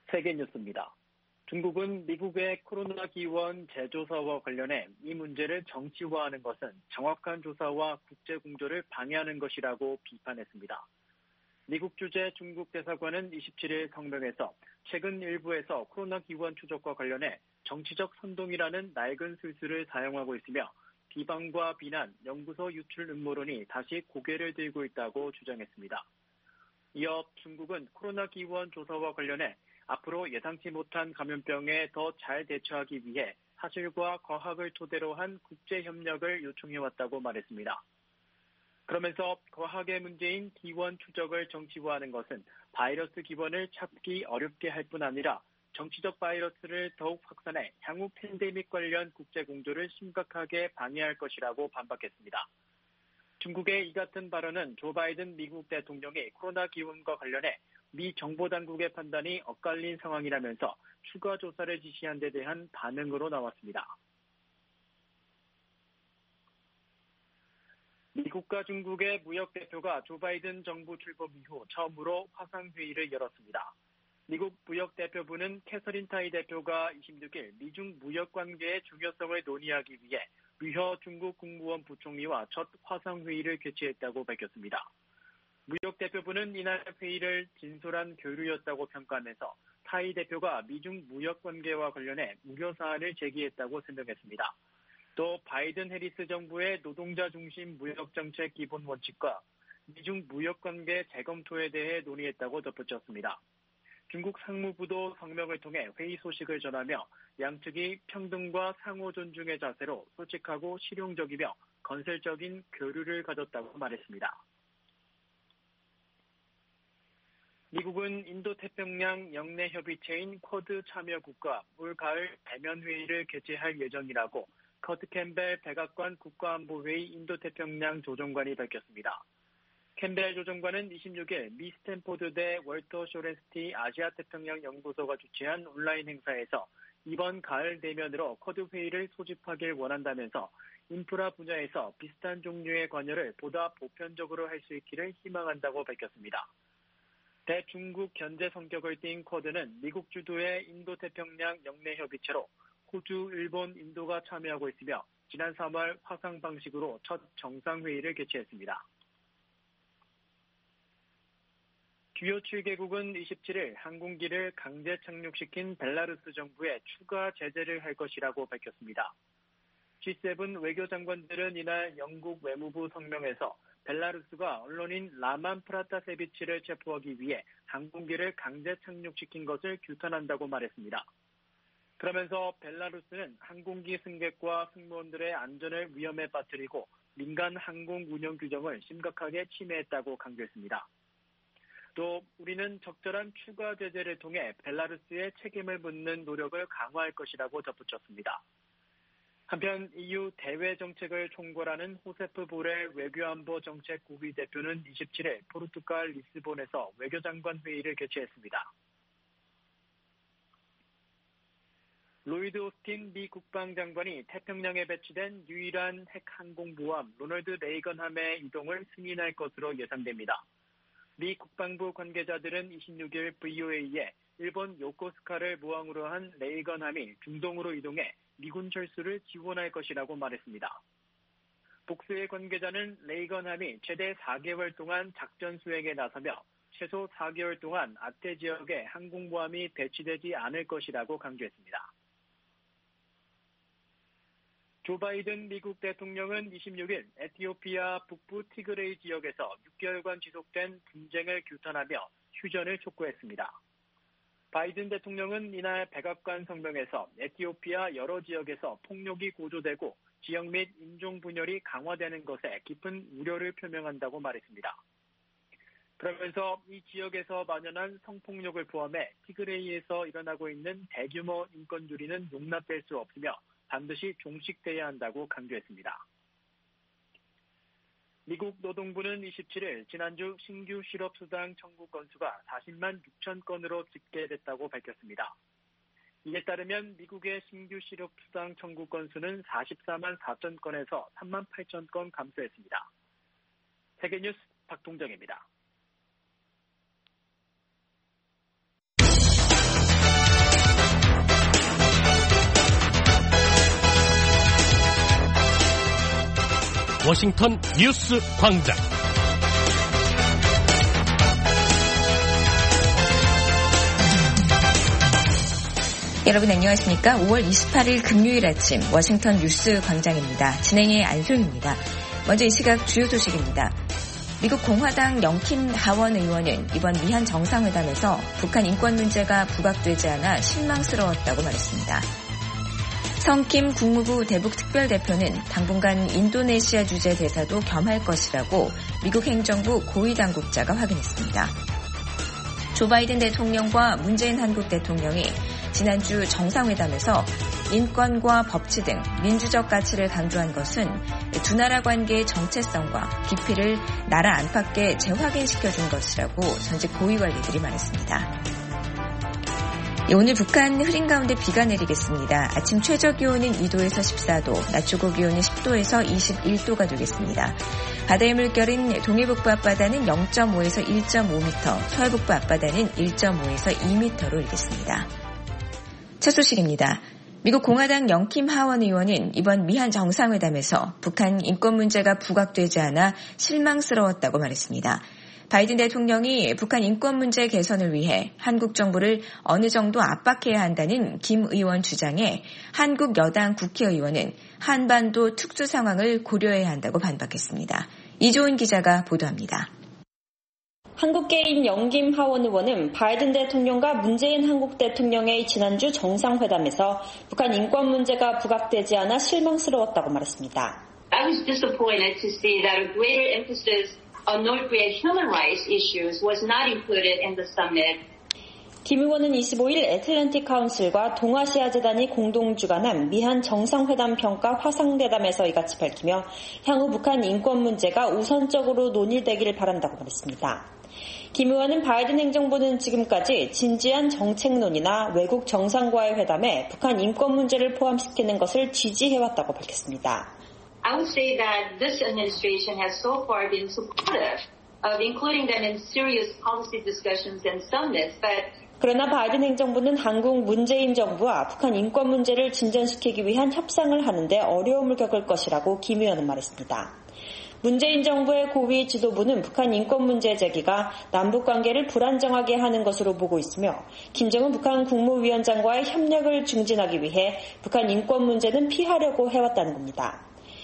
세계 뉴스입니다. 중국은 미국의 코로나 기원 재조사와 관련해 이 문제를 정치화하는 것은 정확한 조사와 국제 공조를 방해하는 것이라고 비판했습니다. 미국 주재 중국 대사관은 27일 성명에서 최근 일부에서 코로나 기원 추적과 관련해 정치적 선동이라는 낡은 술수를 사용하고 있으며 비방과 비난, 연구소 유출 음모론이 다시 고개를 들고 있다고 주장했습니다. 이어 중국은 코로나 기원 조사와 관련해 앞으로 예상치 못한 감염병에 더 잘 대처하기 위해 사실과 과학을 토대로 한 국제협력을 요청해왔다고 말했습니다. 그러면서 과학의 문제인 기원 추적을 정치화하는 것은 바이러스 기원을 찾기 어렵게 할 뿐 아니라 정치적 바이러스를 더욱 확산해 향후 팬데믹 관련 국제 공조를 심각하게 방해할 것이라고 반박했습니다. 중국의 이 같은 발언은 조 바이든 미국 대통령이 코로나 기원과 관련해 미 정보당국의 판단이 엇갈린 상황이라면서 추가 조사를 지시한 데 대한 반응으로 나왔습니다. 미국과 중국의 무역 대표가 조 바이든 정부 출범 이후 처음으로 화상회의를 열었습니다. 미국 무역대표부는 캐서린 타이 대표가 26일 미중 무역 관계의 중요성을 논의하기 위해 류허 중국 국무원 부총리와 첫 화상회의를 개최했다고 밝혔습니다. 무역대표부는 이날 회의를 진솔한 교류였다고 평가하면서 타이 대표가 미중 무역 관계와 관련해 우려 사안을 제기했다고 설명했습니다. 또 바이든 해리스 정부의 노동자 중심 무역 정책 기본 원칙과 미중 무역 관계 재검토에 대해 논의했다고 덧붙였습니다. 중국 상무부도 성명을 통해 회의 소식을 전하며 양측이 평등과 상호 존중의 자세로 솔직하고 실용적이며 건설적인 교류를 가졌다고 말했습니다. 미국은 인도태평양 영내협의체인 쿼드 참여국가 올 가을 대면회의를 개최할 예정이라고 커트 캠벨 백악관 국가안보회의 인도태평양 조정관이 밝혔습니다. 캠벨 조정관은 26일 미 스탠포드대 월터 쇼렌스티 아시아태평양 연구소가 주최한 온라인 행사에서 이번 가을 대면으로 쿼드 회의를 소집하길 원한다면서 인프라 분야에서 비슷한 종류의 관여를 보다 보편적으로 할 수 있기를 희망한다고 밝혔습니다. 대중국 견제 성격을 띈 쿼드는 미국 주도의 인도태평양 영내협의체로 호주, 일본, 인도가 참여하고 있으며 지난 3월 화상 방식으로 첫 정상회의를 개최했습니다. 주요 7개국은 27일 항공기를 강제 착륙시킨 벨라루스 정부에 추가 제재를 할 것이라고 밝혔습니다. G7 외교장관들은 이날 영국 외무부 성명에서 벨라루스가 언론인 라만 프라타세비치를 체포하기 위해 항공기를 강제 착륙시킨 것을 규탄한다고 말했습니다. 그러면서 벨라루스는 항공기 승객과 승무원들의 안전을 위험에 빠뜨리고 민간 항공 운영 규정을 심각하게 침해했다고 강조했습니다. 또 우리는 적절한 추가 제재를 통해 벨라루스의 책임을 묻는 노력을 강화할 것이라고 덧붙였습니다. 한편 EU 대외 정책을 총괄하는 호세프 보렐 외교안보 정책 고위 대표는 27일 포르투갈 리스본에서 외교장관 회의를 개최했습니다. 로이드 오스틴 미 국방장관이 태평양에 배치된 유일한 핵 항공모함 로널드 레이건함의 이동을 승인할 것으로 예상됩니다. 미 국방부 관계자들은 26일 VOA에 일본 요코스카를 모항으로 한 레이건함이 중동으로 이동해 미군 철수를 지원할 것이라고 말했습니다. 복수의 관계자는 레이건함이 최대 4개월 동안 작전 수행에 나서며 최소 4개월 동안 아태 지역에 항공모함이 배치되지 않을 것이라고 강조했습니다. 조 바이든 미국 대통령은 26일 에티오피아 북부 티그레이 지역에서 6개월간 지속된 분쟁을 규탄하며 휴전을 촉구했습니다. 바이든 대통령은 이날 백악관 성명에서 에티오피아 여러 지역에서 폭력이 고조되고 지역 및 인종 분열이 강화되는 것에 깊은 우려를 표명한다고 말했습니다. 그러면서 이 지역에서 만연한 성폭력을 포함해 티그레이에서 일어나고 있는 대규모 인권유린은 용납될 수 없으며 반드시 종식돼야 한다고 강조했습니다. 미국 노동부는 27일 지난주 신규 실업수당 청구 건수가 40만 6천 건으로 집계됐다고 밝혔습니다. 이에 따르면 미국의 신규 실업수당 청구 건수는 44만 4천 건에서 3만 8천 건 감소했습니다. 세계뉴스 박동정입니다. 워싱턴 뉴스 광장. 여러분 안녕하십니까? 5월 28일 금요일 아침 워싱턴 뉴스 광장입니다. 진행의 안소영입니다. 먼저 이 시각 주요 소식입니다. 미국 공화당 영킴 하원 의원은 이번 미한 정상회담에서 북한 인권 문제가 부각되지 않아 실망스러웠다고 말했습니다. 성킴 국무부 대북특별대표는 당분간 인도네시아 주재 대사도 겸할 것이라고 미국 행정부 고위당국자가 확인했습니다. 조 바이든 대통령과 문재인 한국 대통령이 지난주 정상회담에서 인권과 법치 등 민주적 가치를 강조한 것은 두 나라 관계의 정체성과 깊이를 나라 안팎에 재확인시켜준 것이라고 전직 고위 관리들이 말했습니다. 오늘 북한 흐린 가운데 비가 내리겠습니다. 아침 최저기온은 2도에서 14도, 낮 최고기온은 10도에서 21도가 되겠습니다. 바다의 물결은 동해북부 앞바다는 0.5에서 1.5m, 서해북부 앞바다는 1.5에서 2m로 일겠습니다. 첫 소식입니다. 미국 공화당 영킴 하원 의원은 이번 미한 정상회담에서 북한 인권 문제가 부각되지 않아 실망스러웠다고 말했습니다. 바이든 대통령이 북한 인권 문제 개선을 위해 한국 정부를 어느 정도 압박해야 한다는 김 의원 주장에 한국 여당 국회의원은 한반도 특수 상황을 고려해야 한다고 반박했습니다. 이조은 기자가 보도합니다. 한국계인 영김 하원 의원은 바이든 대통령과 문재인 한국 대통령의 지난주 정상회담에서 북한 인권 문제가 부각되지 않아 실망스러웠다고 말했습니다. I was disappointed to see that a greater emphasis on North Korea's human rights issues was not included in the summit. 김 의원은 25일 애틀랜틱 카운슬과 동아시아 재단이 공동 주관한 미한 정상회담 평가 화상대담에서 이같이 밝히며 향후 북한 인권 문제가 우선적으로 논의되기를 바란다고 말했습니다. 김 의원은 바이든 행정부는 지금까지 진지한 정책론이나 외국 정상과의 회담에 북한 인권 문제를 포함시키는 것을 지지해왔다고 밝혔습니다. I would say that this administration has so far been supportive of including them in serious policy discussions and summits, but 그러나 바이든 행정부는 한국 문재인 정부와 북한 인권 문제를 진전시키기 위한 협상을 하는데 어려움을 겪을 것이라고 김 의원은 말했습니다. 문재인 정부의 고위 지도부는 북한 인권 문제 제기가 남북관계를 불안정하게 하는 것으로 보고 있으며 김정은 북한 국무위원장과의 협력을 증진하기 위해 북한 인권 문제는 피하려고 해왔다는 겁니다.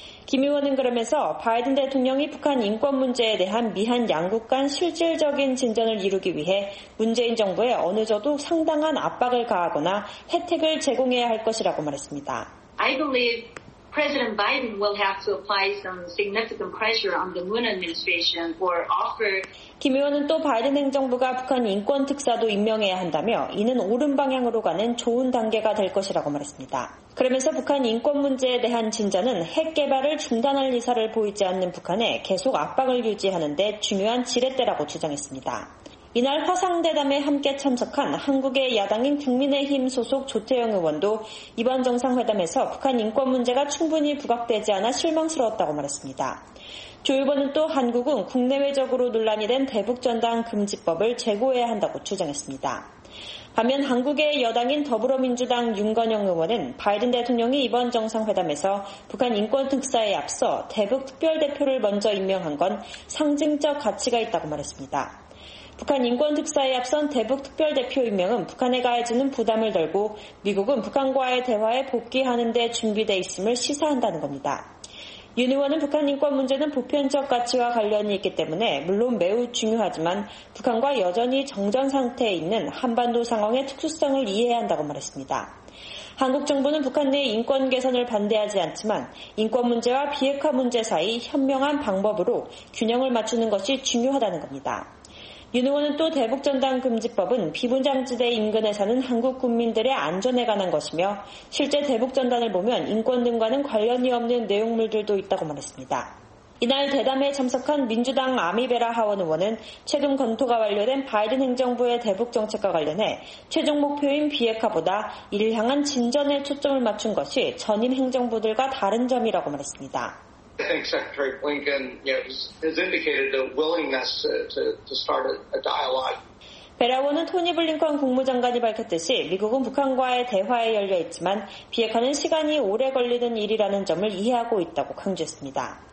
김 의원은 그러면서 바이든 대통령이 북한 인권 문제에 대한 미한 양국 간 실질적인 진전을 이루기 위해 문재인 정부에 어느 정도 상당한 압박을 가하거나 혜택을 제공해야 할 것이라고 말했습니다. I believe President Biden will have to apply some significant pressure on the Moon administration or offer. 김 의원은 또 바이든 행정부가 북한 인권 특사도 임명해야 한다며 이는 옳은 방향으로 가는 좋은 단계가 될 것이라고 말했습니다. 그러면서 북한 인권 문제에 대한 진전은 핵 개발을 중단할 의사를 보이지 않는 북한에 계속 압박을 유지하는 데 중요한 지렛대라고 주장했습니다. 이날 화상대담에 함께 참석한 한국의 야당인 국민의힘 소속 조태영 의원도 이번 정상회담에서 북한 인권 문제가 충분히 부각되지 않아 실망스러웠다고 말했습니다. 조 의원은 또 한국은 국내외적으로 논란이 된 대북전단 금지법을 재고해야 한다고 주장했습니다. 반면 한국의 여당인 더불어민주당 윤건영 의원은 바이든 대통령이 이번 정상회담에서 북한 인권 특사에 앞서 대북 특별대표를 먼저 임명한 건 상징적 가치가 있다고 말했습니다. 북한 인권 특사에 앞선 대북 특별대표 임명은 북한에 가해지는 부담을 덜고 미국은 북한과의 대화에 복귀하는 데 준비돼 있음을 시사한다는 겁니다. 윤 의원은 북한 인권 문제는 보편적 가치와 관련이 있기 때문에 물론 매우 중요하지만 북한과 여전히 정전 상태에 있는 한반도 상황의 특수성을 이해해야 한다고 말했습니다. 한국 정부는 북한 내 인권 개선을 반대하지 않지만 인권 문제와 비핵화 문제 사이 현명한 방법으로 균형을 맞추는 것이 중요하다는 겁니다. 윤 의원은 또 대북전단 금지법은 비무장지대 인근에 사는 한국 국민들의 안전에 관한 것이며 실제 대북전단을 보면 인권 등과는 관련이 없는 내용물들도 있다고 말했습니다. 이날 대담에 참석한 민주당 아미베라 하원 의원은 최근 검토가 완료된 바이든 행정부의 대북 정책과 관련해 최종 목표인 비핵화보다 이를 향한 진전에 초점을 맞춘 것이 전임 행정부들과 다른 점이라고 말했습니다. I think Secretary Blinken has indicated a willingness to start a dialogue. 베라원은 토니 블링컨 국무장관이 밝혔듯이 미국은 북한과의 대화에 열려 있지만 비핵화는 시간이 오래 걸리는 일이라는 점을 이해하고 있다고 강조했습니다.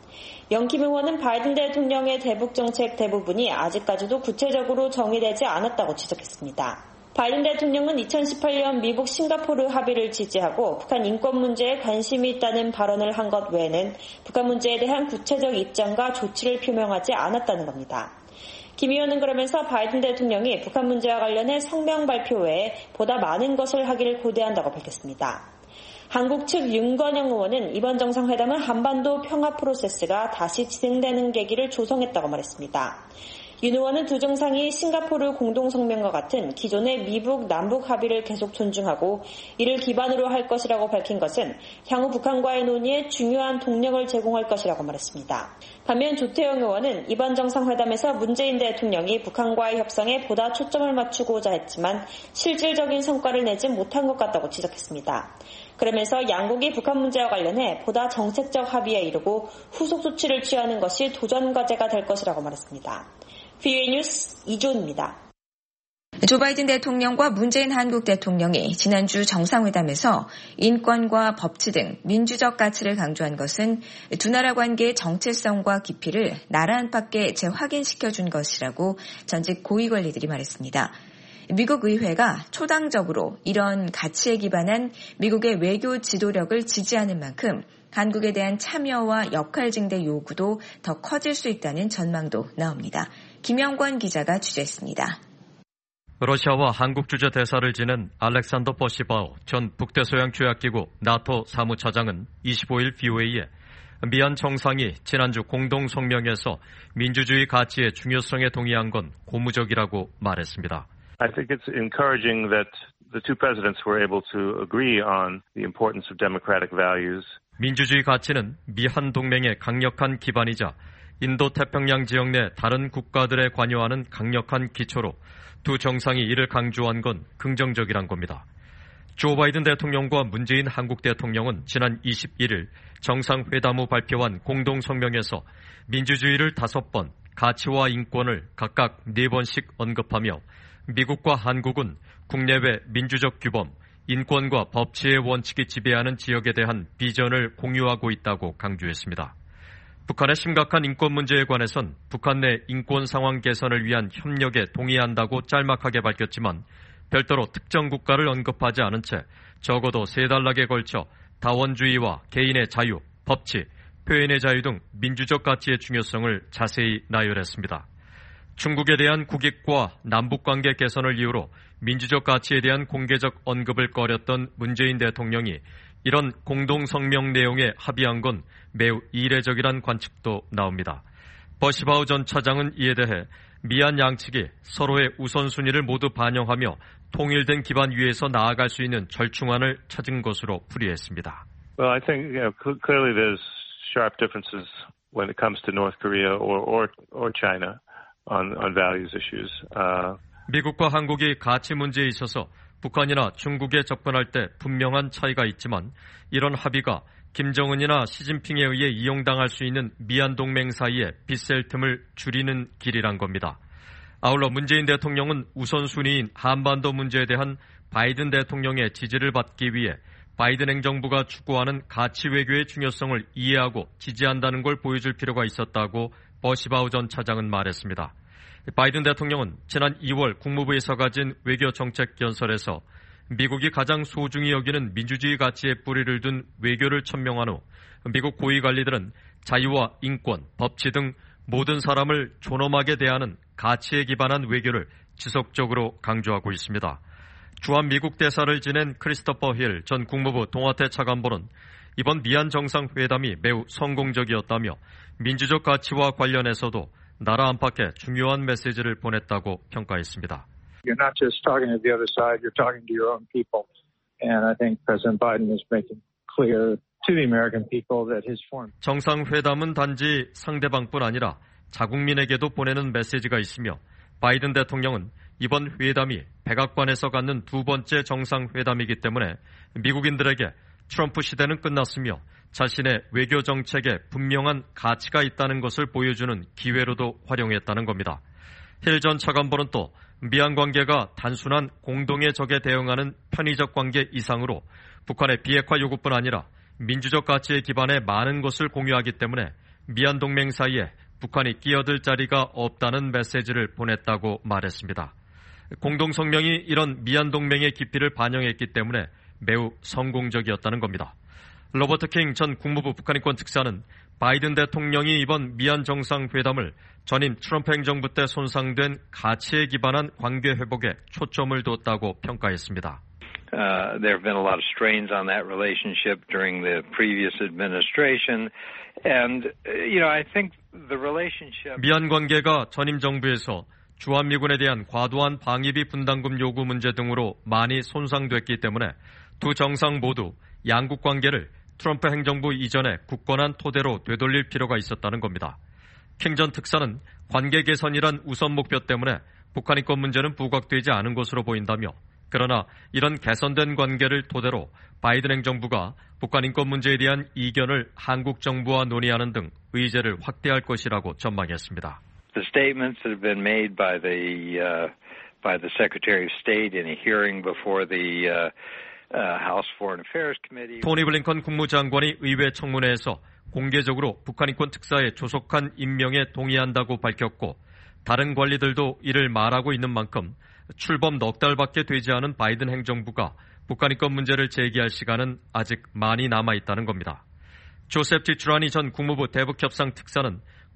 영킴 의원은 바이든 대통령의 대북 정책 대부분이 아직까지도 구체적으로 정의되지 않았다고 지적했습니다. 바이든 대통령은 2018년 미국 싱가포르 합의를 지지하고 북한 인권 문제에 관심이 있다는 발언을 한 것 외에는 북한 문제에 대한 구체적 입장과 조치를 표명하지 않았다는 겁니다. 김 의원은 그러면서 바이든 대통령이 북한 문제와 관련해 성명 발표 외에 보다 많은 것을 하기를 고대한다고 밝혔습니다. 한국 측 윤건영 의원은 이번 정상회담은 한반도 평화 프로세스가 다시 진행되는 계기를 조성했다고 말했습니다. 윤 의원은 두 정상이 싱가포르 공동성명과 같은 기존의 미북 남북 합의를 계속 존중하고 이를 기반으로 할 것이라고 밝힌 것은 향후 북한과의 논의에 중요한 동력을 제공할 것이라고 말했습니다. 반면 조태영 의원은 이번 정상회담에서 문재인 대통령이 북한과의 협상에 보다 초점을 맞추고자 했지만 실질적인 성과를 내지 못한 것 같다고 지적했습니다. 그러면서 양국이 북한 문제와 관련해 보다 정책적 합의에 이르고 후속 조치를 취하는 것이 도전 과제가 될 것이라고 말했습니다. VOA 뉴스 이조은입니다. 조 바이든 대통령과 문재인 한국 대통령이 지난주 정상회담에서 인권과 법치 등 민주적 가치를 강조한 것은 두 나라 관계의 정체성과 깊이를 나라 안팎에 재확인시켜준 것이라고 전직 고위 관리들이 말했습니다. 미국 의회가 초당적으로 이런 가치에 기반한 미국의 외교 지도력을 지지하는 만큼 한국에 대한 참여와 역할 증대 요구도 더 커질 수 있다는 전망도 나옵니다. 김영권 기자가 취재했습니다. 러시아와 한국 주재 대사를 지낸 알렉산더 버시바우 전 북대서양조약기구 나토 사무차장은 25일 VOA에 미얀 정상이 지난주 공동성명에서 민주주의 가치의 중요성에 동의한 건 고무적이라고 말했습니다. I think it's encouraging that the two presidents were able to agree on the importance of democratic values. 민주주의 가치는 미한 동맹의 강력한 기반이자 인도 태평양 지역 내 다른 국가들에 관여하는 강력한 기초로 두 정상이 이를 강조한 건 긍정적이란 겁니다. 조 바이든 대통령과 문재인 한국 대통령은 지난 21일 정상회담 후 발표한 공동성명에서 민주주의를 5번, 가치와 인권을 각각 4번씩 언급하며 미국과 한국은 국내외 민주적 규범, 인권과 법치의 원칙이 지배하는 지역에 대한 비전을 공유하고 있다고 강조했습니다. 북한의 심각한 인권 문제에 관해선 북한 내 인권 상황 개선을 위한 협력에 동의한다고 짤막하게 밝혔지만 별도로 특정 국가를 언급하지 않은 채 적어도 3단락에 걸쳐 다원주의와 개인의 자유, 법치, 표현의 자유 등 민주적 가치의 중요성을 자세히 나열했습니다. 중국에 대한 국익과 남북관계 개선을 이유로 민주적 가치에 대한 공개적 언급을 꺼렸던 문재인 대통령이 이런 공동성명 내용에 합의한 건 매우 이례적이란 관측도 나옵니다. 버시바우 전 차장은 이에 대해 미얀 양측이 서로의 우선순위를 모두 반영하며 통일된 기반 위에서 나아갈 수 있는 절충안을 찾은 것으로 풀이했습니다. Well, I think clearly there's sharp differences when it comes to North Korea or China. On values issues. 미국과 한국이 가치 문제에 있어서 북한이나 중국에 접근할 때 분명한 차이가 있지만 이런 합의가 김정은이나 시진핑에 의해 이용당할 수 있는 미얀 동맹 사이에 빗셀 틈을 줄이는 길이란 겁니다. 아울러 문재인 대통령은 우선순위인 한반도 문제에 대한 바이든 대통령의 지지를 받기 위해 바이든 행정부가 추구하는 가치 외교의 중요성을 이해하고 지지한다는 걸 보여줄 필요가 있었다고 버시바우 전 차장은 말했습니다. 바이든 대통령은 지난 2월 국무부에서 가진 외교정책 연설에서 미국이 가장 소중히 여기는 민주주의 가치에 뿌리를 둔 외교를 천명한 후 미국 고위 관리들은 자유와 인권, 법치 등 모든 사람을 존엄하게 대하는 가치에 기반한 외교를 지속적으로 강조하고 있습니다. 주한 미국 대사를 지낸 크리스토퍼 힐 전 국무부 동아태 차관보는 이번 미얀 정상회담이 매우 성공적이었다며 민주적 가치와 관련해서도 나라 안팎에 중요한 메시지를 보냈다고 평가했습니다. You're not just talking to the other side, you're talking to your own people. And I think President Biden is making clear to the American people that his foreign 정상회담은 단지 상대방뿐 아니라 자국민에게도 보내는 메시지가 있으며 바이든 대통령은 이번 회담이 백악관에서 갖는 2번째 정상회담이기 때문에 미국인들에게 트럼프 시대는 끝났으며 자신의 외교 정책에 분명한 가치가 있다는 것을 보여주는 기회로도 활용했다는 겁니다. 힐 전 차관보는 또 미얀 관계가 단순한 공동의 적에 대응하는 편의적 관계 이상으로 북한의 비핵화 요구뿐 아니라 민주적 가치에 기반해 많은 것을 공유하기 때문에 미얀 동맹 사이에 북한이 끼어들 자리가 없다는 메시지를 보냈다고 말했습니다. 공동 성명이 이런 미얀 동맹의 깊이를 반영했기 때문에 매우 성공적이었다는 겁니다. 로버트 킹 전 국무부 북한 인권 특사는 바이든 대통령이 이번 미얀 정상회담을 전임 트럼프 행정부 때 손상된 가치에 기반한 관계 회복에 초점을 뒀다고 평가했습니다. There have been a lot of strains on that relationship during the previous administration, and I think the relationship. 미얀 관계가 전임 정부에서 주한미군에 대한 과도한 방위비 분담금 요구 문제 등으로 많이 손상됐기 때문에 두 정상 모두 양국 관계를 트럼프 행정부 이전에 굳건한 토대로 되돌릴 필요가 있었다는 겁니다. 킹 전 특사는 관계 개선이란 우선 목표 때문에 북한 인권 문제는 부각되지 않은 것으로 보인다며, 그러나 이런 개선된 관계를 토대로 바이든 행정부가 북한 인권 문제에 대한 이견을 한국 정부와 논의하는 등 의제를 확대할 것이라고 전망했습니다. The statements that have been made by the Secretary of State in a hearing before the House Foreign Affairs Committee. 토니 블링컨 국무장관이 의회 청문회에서 공개적으로 북한 인권 특사의 조속한 임명에 동의한다고 밝혔고, 다른 관리들도 이를 말하고 있는 만큼 출범 넉 달밖에 되지 않은 바이든 행정부가 북한 인권 문제를 제기할 시간은 아직 많이 남아있다는 겁니다. 조셉 지트라니 전 국무부 대북협상 특사는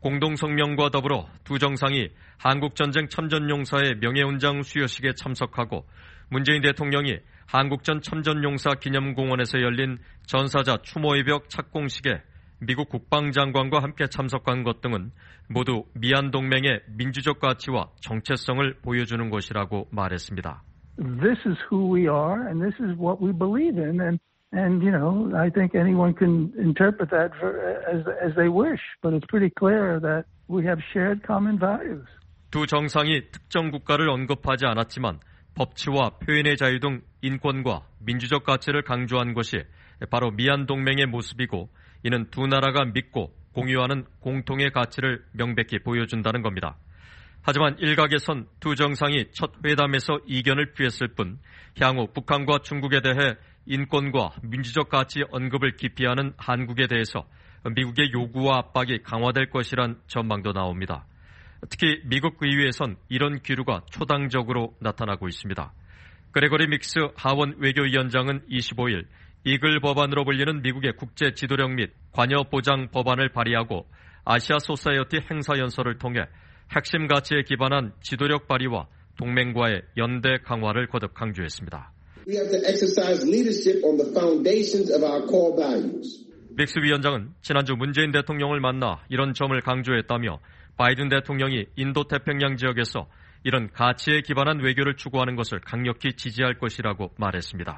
공동성명과 더불어 두 정상이 한국전쟁 참전용사의 명예훈장 수여식에 참석하고 문재인 대통령이 한국전 참전용사 기념공원에서 열린 전사자 추모의 벽 착공식에 미국 국방장관과 함께 참석한 것 등은 모두 미얀 동맹의 민주적 가치와 정체성을 보여주는 것이라고 말했습니다. This is who we are and this is what we believe in and I think anyone can interpret that as they wish, but it's pretty clear that we have shared common values. 두 정상이 특정 국가를 언급하지 않았지만 법치와 표현의 자유 등 인권과 민주적 가치를 강조한 것이 바로 미얀 동맹의 모습이고, 이는 두 나라가 믿고 공유하는 공통의 가치를 명백히 보여준다는 겁니다. 하지만 일각에선 두 정상이 첫 회담에서 이견을 피했을 뿐 향후 북한과 중국에 대해 인권과 민주적 가치 언급을 기피하는 한국에 대해서 미국의 요구와 압박이 강화될 것이란 전망도 나옵니다. 특히 미국 의회에선 이런 기류가 초당적으로 나타나고 있습니다. 그레거리 믹스 하원 외교위원장은 25일 이글 법안으로 불리는 미국의 국제 지도력 및 관여 보장 법안을 발의하고 아시아 소사이어티 행사 연설을 통해 핵심 가치에 기반한 지도력 발휘와 동맹과의 연대 강화를 거듭 강조했습니다. We have to exercise leadership on the foundations of our core values. 믹스 위원장은 지난주 문재인 대통령을 만나 이런 점을 강조했다며 바이든 대통령이 인도태평양 지역에서 이런 가치에 기반한 외교를 추구하는 것을 강력히 지지할 것이라고 말했습니다.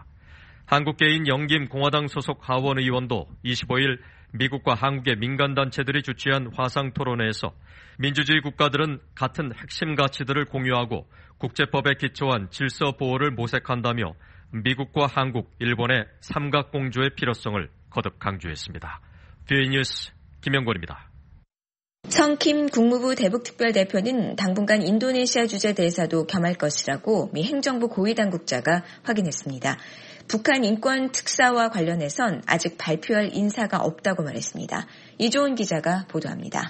한국계인 영김 공화당 소속 하원 의원도 25일 미국과 한국의 민간단체들이 주최한 화상토론회에서 민주주의 국가들은 같은 핵심 가치들을 공유하고 국제법에 기초한 질서 보호를 모색한다며 미국과 한국, 일본의 삼각공조의 필요성을 거듭 강조했습니다. 뷰이 뉴스 김영권입니다. 성킴 국무부 대북특별대표는 당분간 인도네시아 주재 대사도 겸할 것이라고 미 행정부 고위당국자가 확인했습니다. 북한 인권 특사와 관련해선 아직 발표할 인사가 없다고 말했습니다. 이조은 기자가 보도합니다.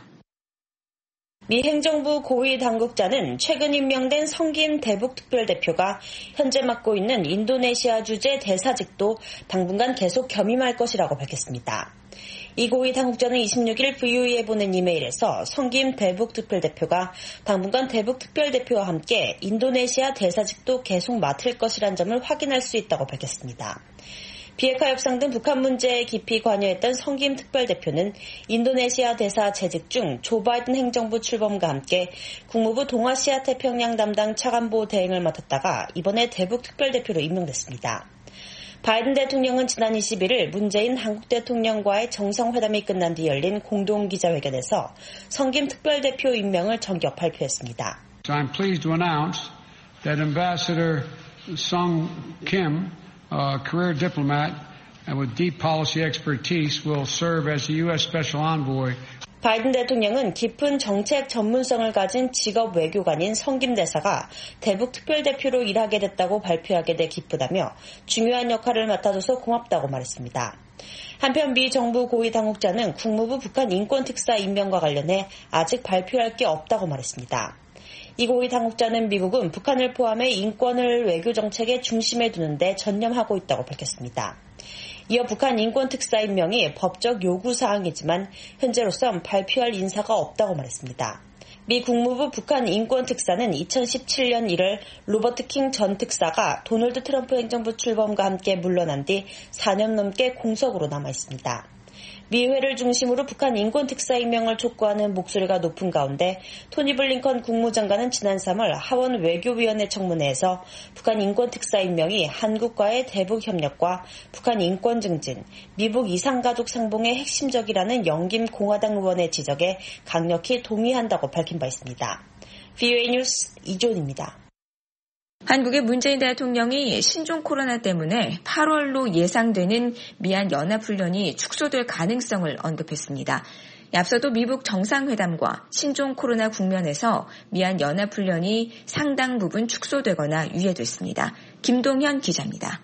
미 행정부 고위 당국자는 최근 임명된 성김 대북특별대표가 현재 맡고 있는 인도네시아 주재 대사직도 당분간 계속 겸임할 것이라고 밝혔습니다. 이 고위 당국자는 26일 VOA에 보낸 이메일에서 성김 대북특별대표가 당분간 대북특별대표와 함께 인도네시아 대사직도 계속 맡을 것이란 점을 확인할 수 있다고 밝혔습니다. 비핵화 협상 등 북한 문제에 깊이 관여했던 성김 특별대표는 인도네시아 대사 재직 중 조 바이든 행정부 출범과 함께 국무부 동아시아 태평양 담당 차관보 대행을 맡았다가 이번에 대북 특별대표로 임명됐습니다. 바이든 대통령은 지난 21일 문재인 한국 대통령과의 정상회담이 끝난 뒤 열린 공동기자회견에서 성김 특별대표 임명을 전격 발표했습니다. I'm pleased to announce that Ambassador Sung Kim, a career diplomat and with deep policy expertise, will serve as the U.S. Special Envoy. 바이든 대통령은 깊은 정책 전문성을 가진 직업 외교관인 성김 대사가 대북 특별대표로 일하게 됐다고 발표하게 돼 기쁘다며 중요한 역할을 맡아줘서 고맙다고 말했습니다. 한편 미 정부 고위 당국자는 국무부 북한 인권특사 임명과 관련해 아직 발표할 게 없다고 말했습니다. 이 고위 당국자는 미국은 북한을 포함해 인권을 외교 정책의 중심에 두는 데 전념하고 있다고 밝혔습니다. 이어 북한 인권특사 임명이 법적 요구사항이지만 현재로선 발표할 인사가 없다고 말했습니다. 미 국무부 북한 인권특사는 2017년 1월 로버트 킹 전 특사가 도널드 트럼프 행정부 출범과 함께 물러난 뒤 4년 넘게 공석으로 남아있습니다. 미 의회를 중심으로 북한 인권특사 임명을 촉구하는 목소리가 높은 가운데 토니 블링컨 국무장관은 지난 3월 하원 외교위원회 청문회에서 북한 인권특사 임명이 한국과의 대북 협력과 북한 인권 증진, 미북 이상가족 상봉의 핵심적이라는 영김 공화당 의원의 지적에 강력히 동의한다고 밝힌 바 있습니다. VOA 뉴스 이존입니다. 한국의 문재인 대통령이 신종 코로나 때문에 8월로 예상되는 미한 연합훈련이 축소될 가능성을 언급했습니다. 앞서도 미북 정상회담과 신종 코로나 국면에서 미한 연합훈련이 상당 부분 축소되거나 유예됐습니다. 김동현 기자입니다.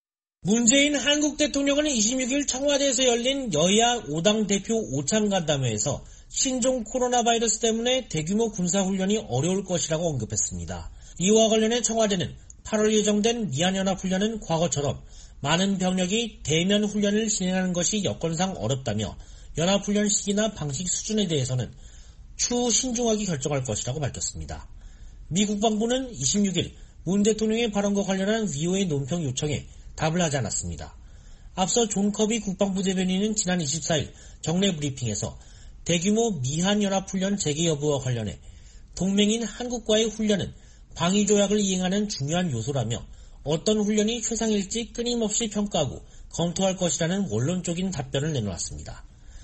문재인 한국 대통령은 26일 청와대에서 열린 여야 5당 대표 오찬간담회에서 신종 코로나 바이러스 때문에 대규모 군사훈련이 어려울 것이라고 언급했습니다. 이와 관련해 청와대는 8월 예정된 미한연합훈련은 과거처럼 많은 병력이 대면 훈련을 진행하는 것이 여건상 어렵다며 연합훈련 시기나 방식 수준에 대해서는 추후 신중하게 결정할 것이라고 밝혔습니다. 미 국방부는 26일 문 대통령의 발언과 관련한 VOA 논평 요청에 답을 하지 않았습니다. 앞서 존 커비 국방부 대변인은 지난 24일 정례 브리핑에서 대규모 미한연합훈련 재개 여부와 관련해 동맹인 한국과의 훈련은 방위조약을 이행하는 중요한 요소라며 어떤 훈련이 최상일지 끊임없이 평가하고 검토할 것이라는 원론적인 답변을 내놓았습니다.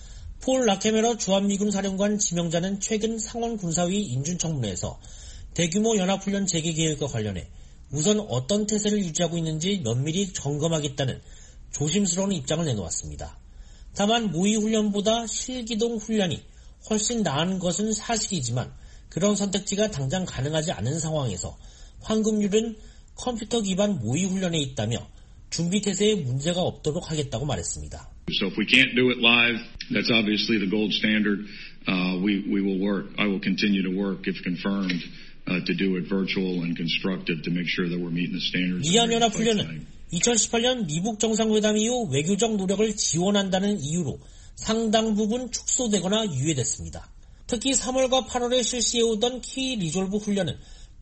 폴 라케메러 주한미군 사령관 지명자는 최근 상원군사위 인준청문회에서 대규모 연합훈련 재개 계획과 관련해 우선 어떤 태세를 유지하고 있는지 면밀히 점검하겠다는 조심스러운 입장을 내놓았습니다. 다만 모의훈련보다 실기동 훈련이 훨씬 나은 것은 사실이지만 그런 선택지가 당장 가능하지 않은 상황에서 황금률은 컴퓨터 기반 모의훈련에 있다며 준비 태세에 문제가 없도록 하겠다고 말했습니다. So if we can't do it live, that's obviously the gold standard. We will work. I will continue to work if confirmed to do it virtual and constructive to make sure that we're meeting the standards. 미한연합훈련은 2018년 미북 정상회담 이후 외교적 노력을 지원한다는 이유로 상당 부분 축소되거나 유예됐습니다. 특히 3월과 8월에 실시해오던 키 리졸브 훈련은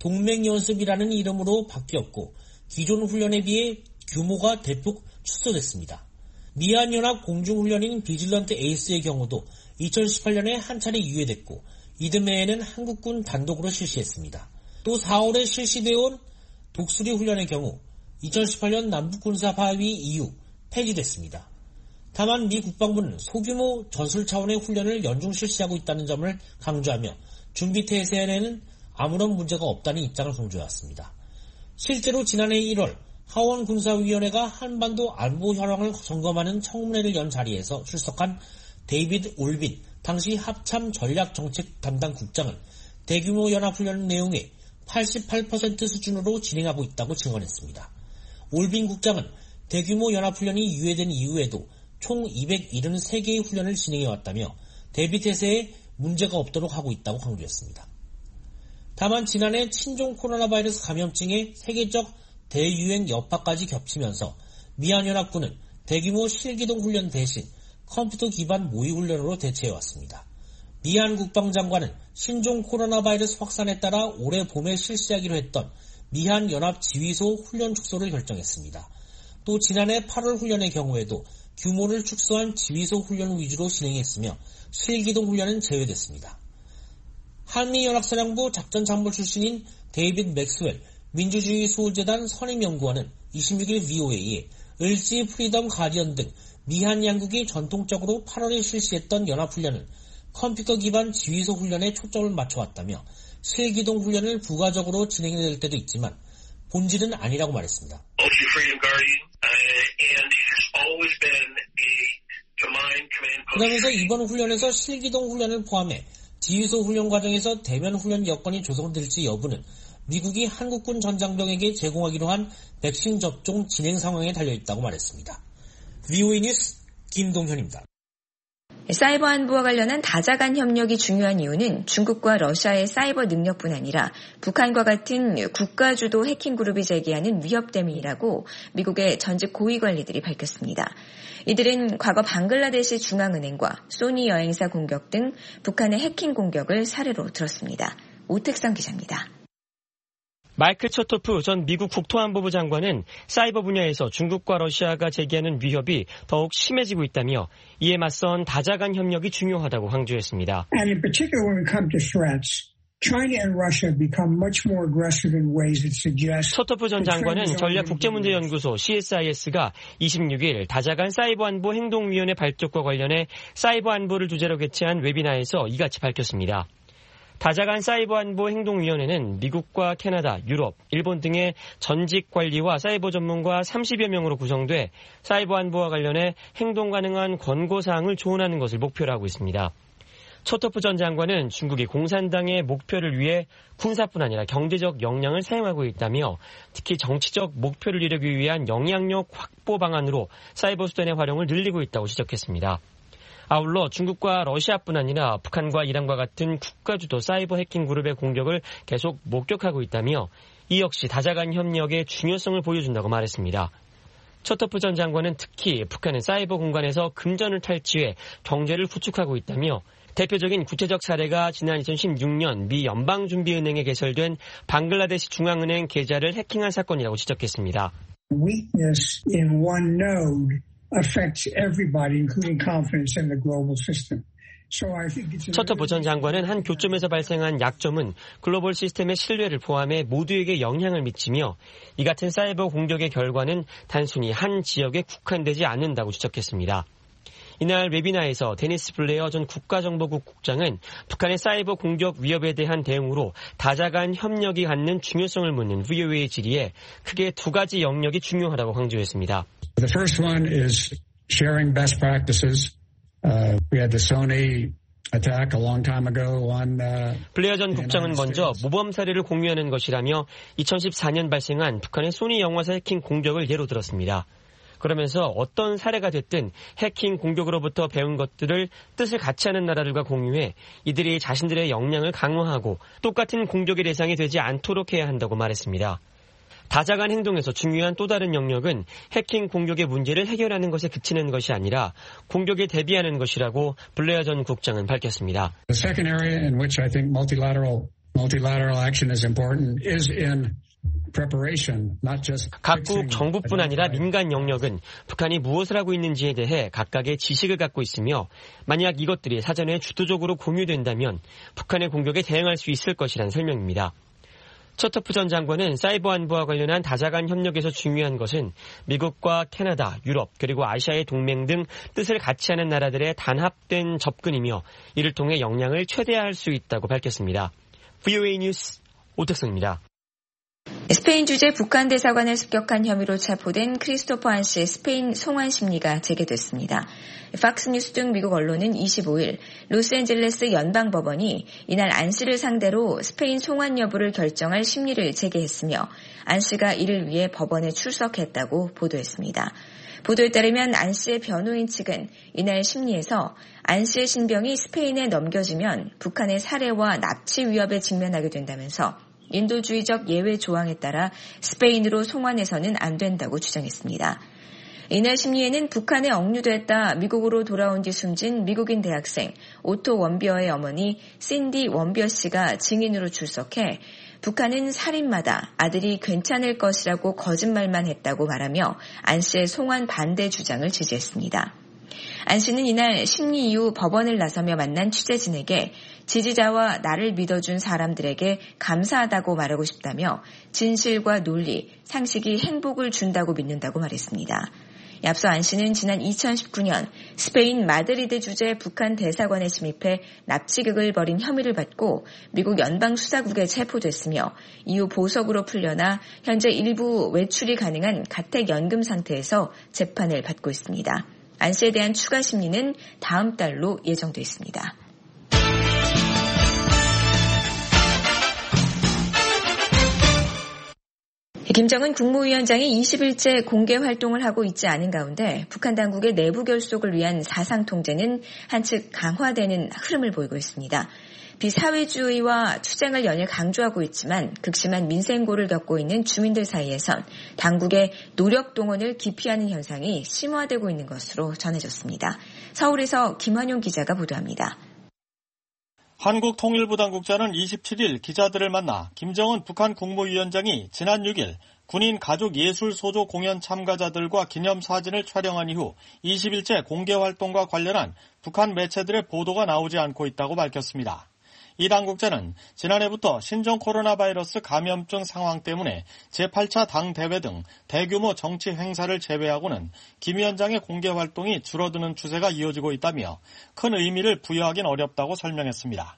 동맹연습이라는 이름으로 바뀌었고 기존 훈련에 비해 규모가 대폭 축소됐습니다. 미한연합 공중훈련인 비질런트 에이스의 경우도 2018년에 한 차례 유예됐고 이듬해에는 한국군 단독으로 실시했습니다. 또 4월에 실시되어온 독수리 훈련의 경우 2018년 남북군사합의 이후 폐지됐습니다. 다만 미 국방부는 소규모 전술 차원의 훈련을 연중 실시하고 있다는 점을 강조하며 준비 태세에는 아무런 문제가 없다는 입장을 강조해왔습니다. 실제로 지난해 1월 하원군사위원회가 한반도 안보 현황을 점검하는 청문회를 연 자리에서 출석한 데이비드 올빈 당시 합참 전략정책 담당 국장은 대규모 연합훈련 내용의 88% 수준으로 진행하고 있다고 증언했습니다. 올빈 국장은 대규모 연합훈련이 유예된 이후에도 총 273개의 훈련을 진행해왔다며 대비 태세에 문제가 없도록 하고 있다고 강조했습니다. 다만 지난해 신종 코로나 바이러스 감염증의 세계적 대유행 여파까지 겹치면서 미한연합군은 대규모 실기동 훈련 대신 컴퓨터 기반 모의훈련으로 대체해왔습니다. 미한 국방장관은 신종 코로나 바이러스 확산에 따라 올해 봄에 실시하기로 했던 미한연합지휘소 훈련 축소를 결정했습니다. 또 지난해 8월 훈련의 경우에도 규모를 축소한 지휘소 훈련 위주로 진행했으며 실기동 훈련은 제외됐습니다. 한미연합사령부 작전参謀 출신인 데이빗 맥스웰 민주주의수호재단 선임연구원은 26일 VOA에 을지 프리덤 가디언 등 미한 양국이 전통적으로 8월에 실시했던 연합훈련은 컴퓨터 기반 지휘소 훈련에 초점을 맞춰왔다며 실기동 훈련을 부가적으로 진행해야 될 때도 있지만 본질은 아니라고 말했습니다. Ultra Freedom Guardian, and it has always been a combined command 그러면서 이번 훈련에서 실기동 훈련을 포함해 지휘소 훈련 과정에서 대면 훈련 여건이 조성될지 여부는 미국이 한국군 전장병에게 제공하기로 한 백신 접종 진행 상황에 달려있다고 말했습니다. VOA 뉴스 김동현입니다. 사이버 안보와 관련한 다자간 협력이 중요한 이유는 중국과 러시아의 사이버 능력뿐 아니라 북한과 같은 국가주도 해킹 그룹이 제기하는 위협 때문이라고 미국의 전직 고위 관리들이 밝혔습니다. 이들은 과거 방글라데시 중앙은행과 소니 여행사 공격 등 북한의 해킹 공격을 사례로 들었습니다. 오택상 기자입니다. 마이클 초토프 전 미국 국토안보부 장관은 사이버 분야에서 중국과 러시아가 제기하는 위협이 더욱 심해지고 있다며 이에 맞선 다자간 협력이 중요하다고 강조했습니다. And in particular when we come to threats, China and Russia become much more aggressive in ways that suggest. 초토프 전 장관은 전략국제문제연구소 CSIS가 26일 다자간 사이버 안보 행동위원회 발족과 관련해 사이버 안보를 주제로 개최한 웨비나에서 이같이 밝혔습니다. 다자간 사이버 안보 행동위원회는 미국과 캐나다, 유럽, 일본 등의 전직 관리와 사이버 전문가 30여 명으로 구성돼 사이버 안보와 관련해 행동 가능한 권고사항을 조언하는 것을 목표로 하고 있습니다. 초토프 전 장관은 중국이 공산당의 목표를 위해 군사뿐 아니라 경제적 역량을 사용하고 있다며 특히 정치적 목표를 이루기 위한 영향력 확보 방안으로 사이버 수단의 활용을 늘리고 있다고 지적했습니다. 아울러 중국과 러시아뿐 아니라 북한과 이란과 같은 국가주도 사이버 해킹 그룹의 공격을 계속 목격하고 있다며 이 역시 다자간 협력의 중요성을 보여준다고 말했습니다. 초토프 전 장관은 특히 북한은 사이버 공간에서 금전을 탈취해 경제를 구축하고 있다며 대표적인 구체적 사례가 지난 2016년 미 연방준비은행에 개설된 방글라데시 중앙은행 계좌를 해킹한 사건이라고 지적했습니다. Weakness in one node affects everybody, including confidence in the global system. 초토프 전 장관은 한 교점에서 발생한 약점은 글로벌 시스템의 신뢰를 포함해 모두에게 영향을 미치며 이 같은 사이버 공격의 결과는 단순히 한 지역에 국한되지 않는다고 지적했습니다. 이날 웨비나에서 데니스 블레어 전 국가정보국 국장은 북한의 사이버 공격 위협에 대한 대응으로 다자간 협력이 갖는 중요성을 묻는 VOA 질의에 크게 두 가지 영역이 중요하다고 강조했습니다. The first one is sharing best practices. We had the Sony attack a long time ago on. 블레어 전 국장은 먼저 모범 사례를 공유하는 것이라며 2014년 발생한 북한의 소니 영화사 해킹 공격을 예로 들었습니다. 그러면서 어떤 사례가 됐든 해킹 공격으로부터 배운 것들을 뜻을 같이 하는 나라들과 공유해 이들이 자신들의 역량을 강화하고 똑같은 공격의 대상이 되지 않도록 해야 한다고 말했습니다. 다자간 행동에서 중요한 또 다른 영역은 해킹 공격의 문제를 해결하는 것에 그치는 것이 아니라 공격에 대비하는 것이라고 블레어 전 국장은 밝혔습니다. The second area in which I think multilateral action is important is in preparation, not just. 각국 정부뿐 아니라 민간 영역은 북한이 무엇을 하고 있는지에 대해 각각의 지식을 갖고 있으며 만약 이것들이 사전에 주도적으로 공유된다면 북한의 공격에 대응할 수 있을 것이란 설명입니다. 초토프 전 장관은 사이버 안보와 관련한 다자간 협력에서 중요한 것은 미국과 캐나다, 유럽 그리고 아시아의 동맹 등 뜻을 같이 하는 나라들의 단합된 접근이며 이를 통해 역량을 최대화할 수 있다고 밝혔습니다. VOA 뉴스 오택성입니다. 스페인 주재 북한 대사관을 습격한 혐의로 체포된 크리스토퍼 안 씨의 스페인 송환 심리가 재개됐습니다. 팍스뉴스 등 미국 언론은 25일 로스앤젤레스 연방법원이 이날 안 씨를 상대로 스페인 송환 여부를 결정할 심리를 재개했으며 안 씨가 이를 위해 법원에 출석했다고 보도했습니다. 보도에 따르면 안 씨의 변호인 측은 이날 심리에서 안 씨의 신병이 스페인에 넘겨지면 북한의 살해와 납치 위협에 직면하게 된다면서 인도주의적 예외 조항에 따라 스페인으로 송환해서는 안 된다고 주장했습니다. 이날 심리에는 북한에 억류됐다 미국으로 돌아온 뒤 숨진 미국인 대학생 오토 원비어의 어머니 신디 원비어 씨가 증인으로 출석해 북한은 살인마다 아들이 괜찮을 것이라고 거짓말만 했다고 말하며 안 씨의 송환 반대 주장을 지지했습니다. 안 씨는 이날 심리 이후 법원을 나서며 만난 취재진에게 지지자와 나를 믿어준 사람들에게 감사하다고 말하고 싶다며 진실과 논리, 상식이 행복을 준다고 믿는다고 말했습니다. 앞서 안 씨는 지난 2019년 스페인 마드리드 주재 북한 대사관에 침입해 납치극을 벌인 혐의를 받고 미국 연방수사국에 체포됐으며 이후 보석으로 풀려나 현재 일부 외출이 가능한 가택연금 상태에서 재판을 받고 있습니다. 안 씨에 대한 추가 심리는 다음 달로 예정돼 있습니다. 김정은 국무위원장이 20일째 공개 활동을 하고 있지 않은 가운데 북한 당국의 내부 결속을 위한 사상 통제는 한층 강화되는 흐름을 보이고 있습니다. 비사회주의와 투쟁을 연일 강조하고 있지만 극심한 민생고를 겪고 있는 주민들 사이에선 당국의 노력 동원을 기피하는 현상이 심화되고 있는 것으로 전해졌습니다. 서울에서 김환용 기자가 보도합니다. 한국통일부 당국자는 27일 기자들을 만나 김정은 북한 국무위원장이 지난 6일 군인 가족 예술 소조 공연 참가자들과 기념사진을 촬영한 이후 20일째 공개 활동과 관련한 북한 매체들의 보도가 나오지 않고 있다고 밝혔습니다. 이 당국자는 지난해부터 신종 코로나 바이러스 감염증 상황 때문에 제8차 당대회 등 대규모 정치 행사를 제외하고는 김 위원장의 공개 활동이 줄어드는 추세가 이어지고 있다며 큰 의미를 부여하긴 어렵다고 설명했습니다.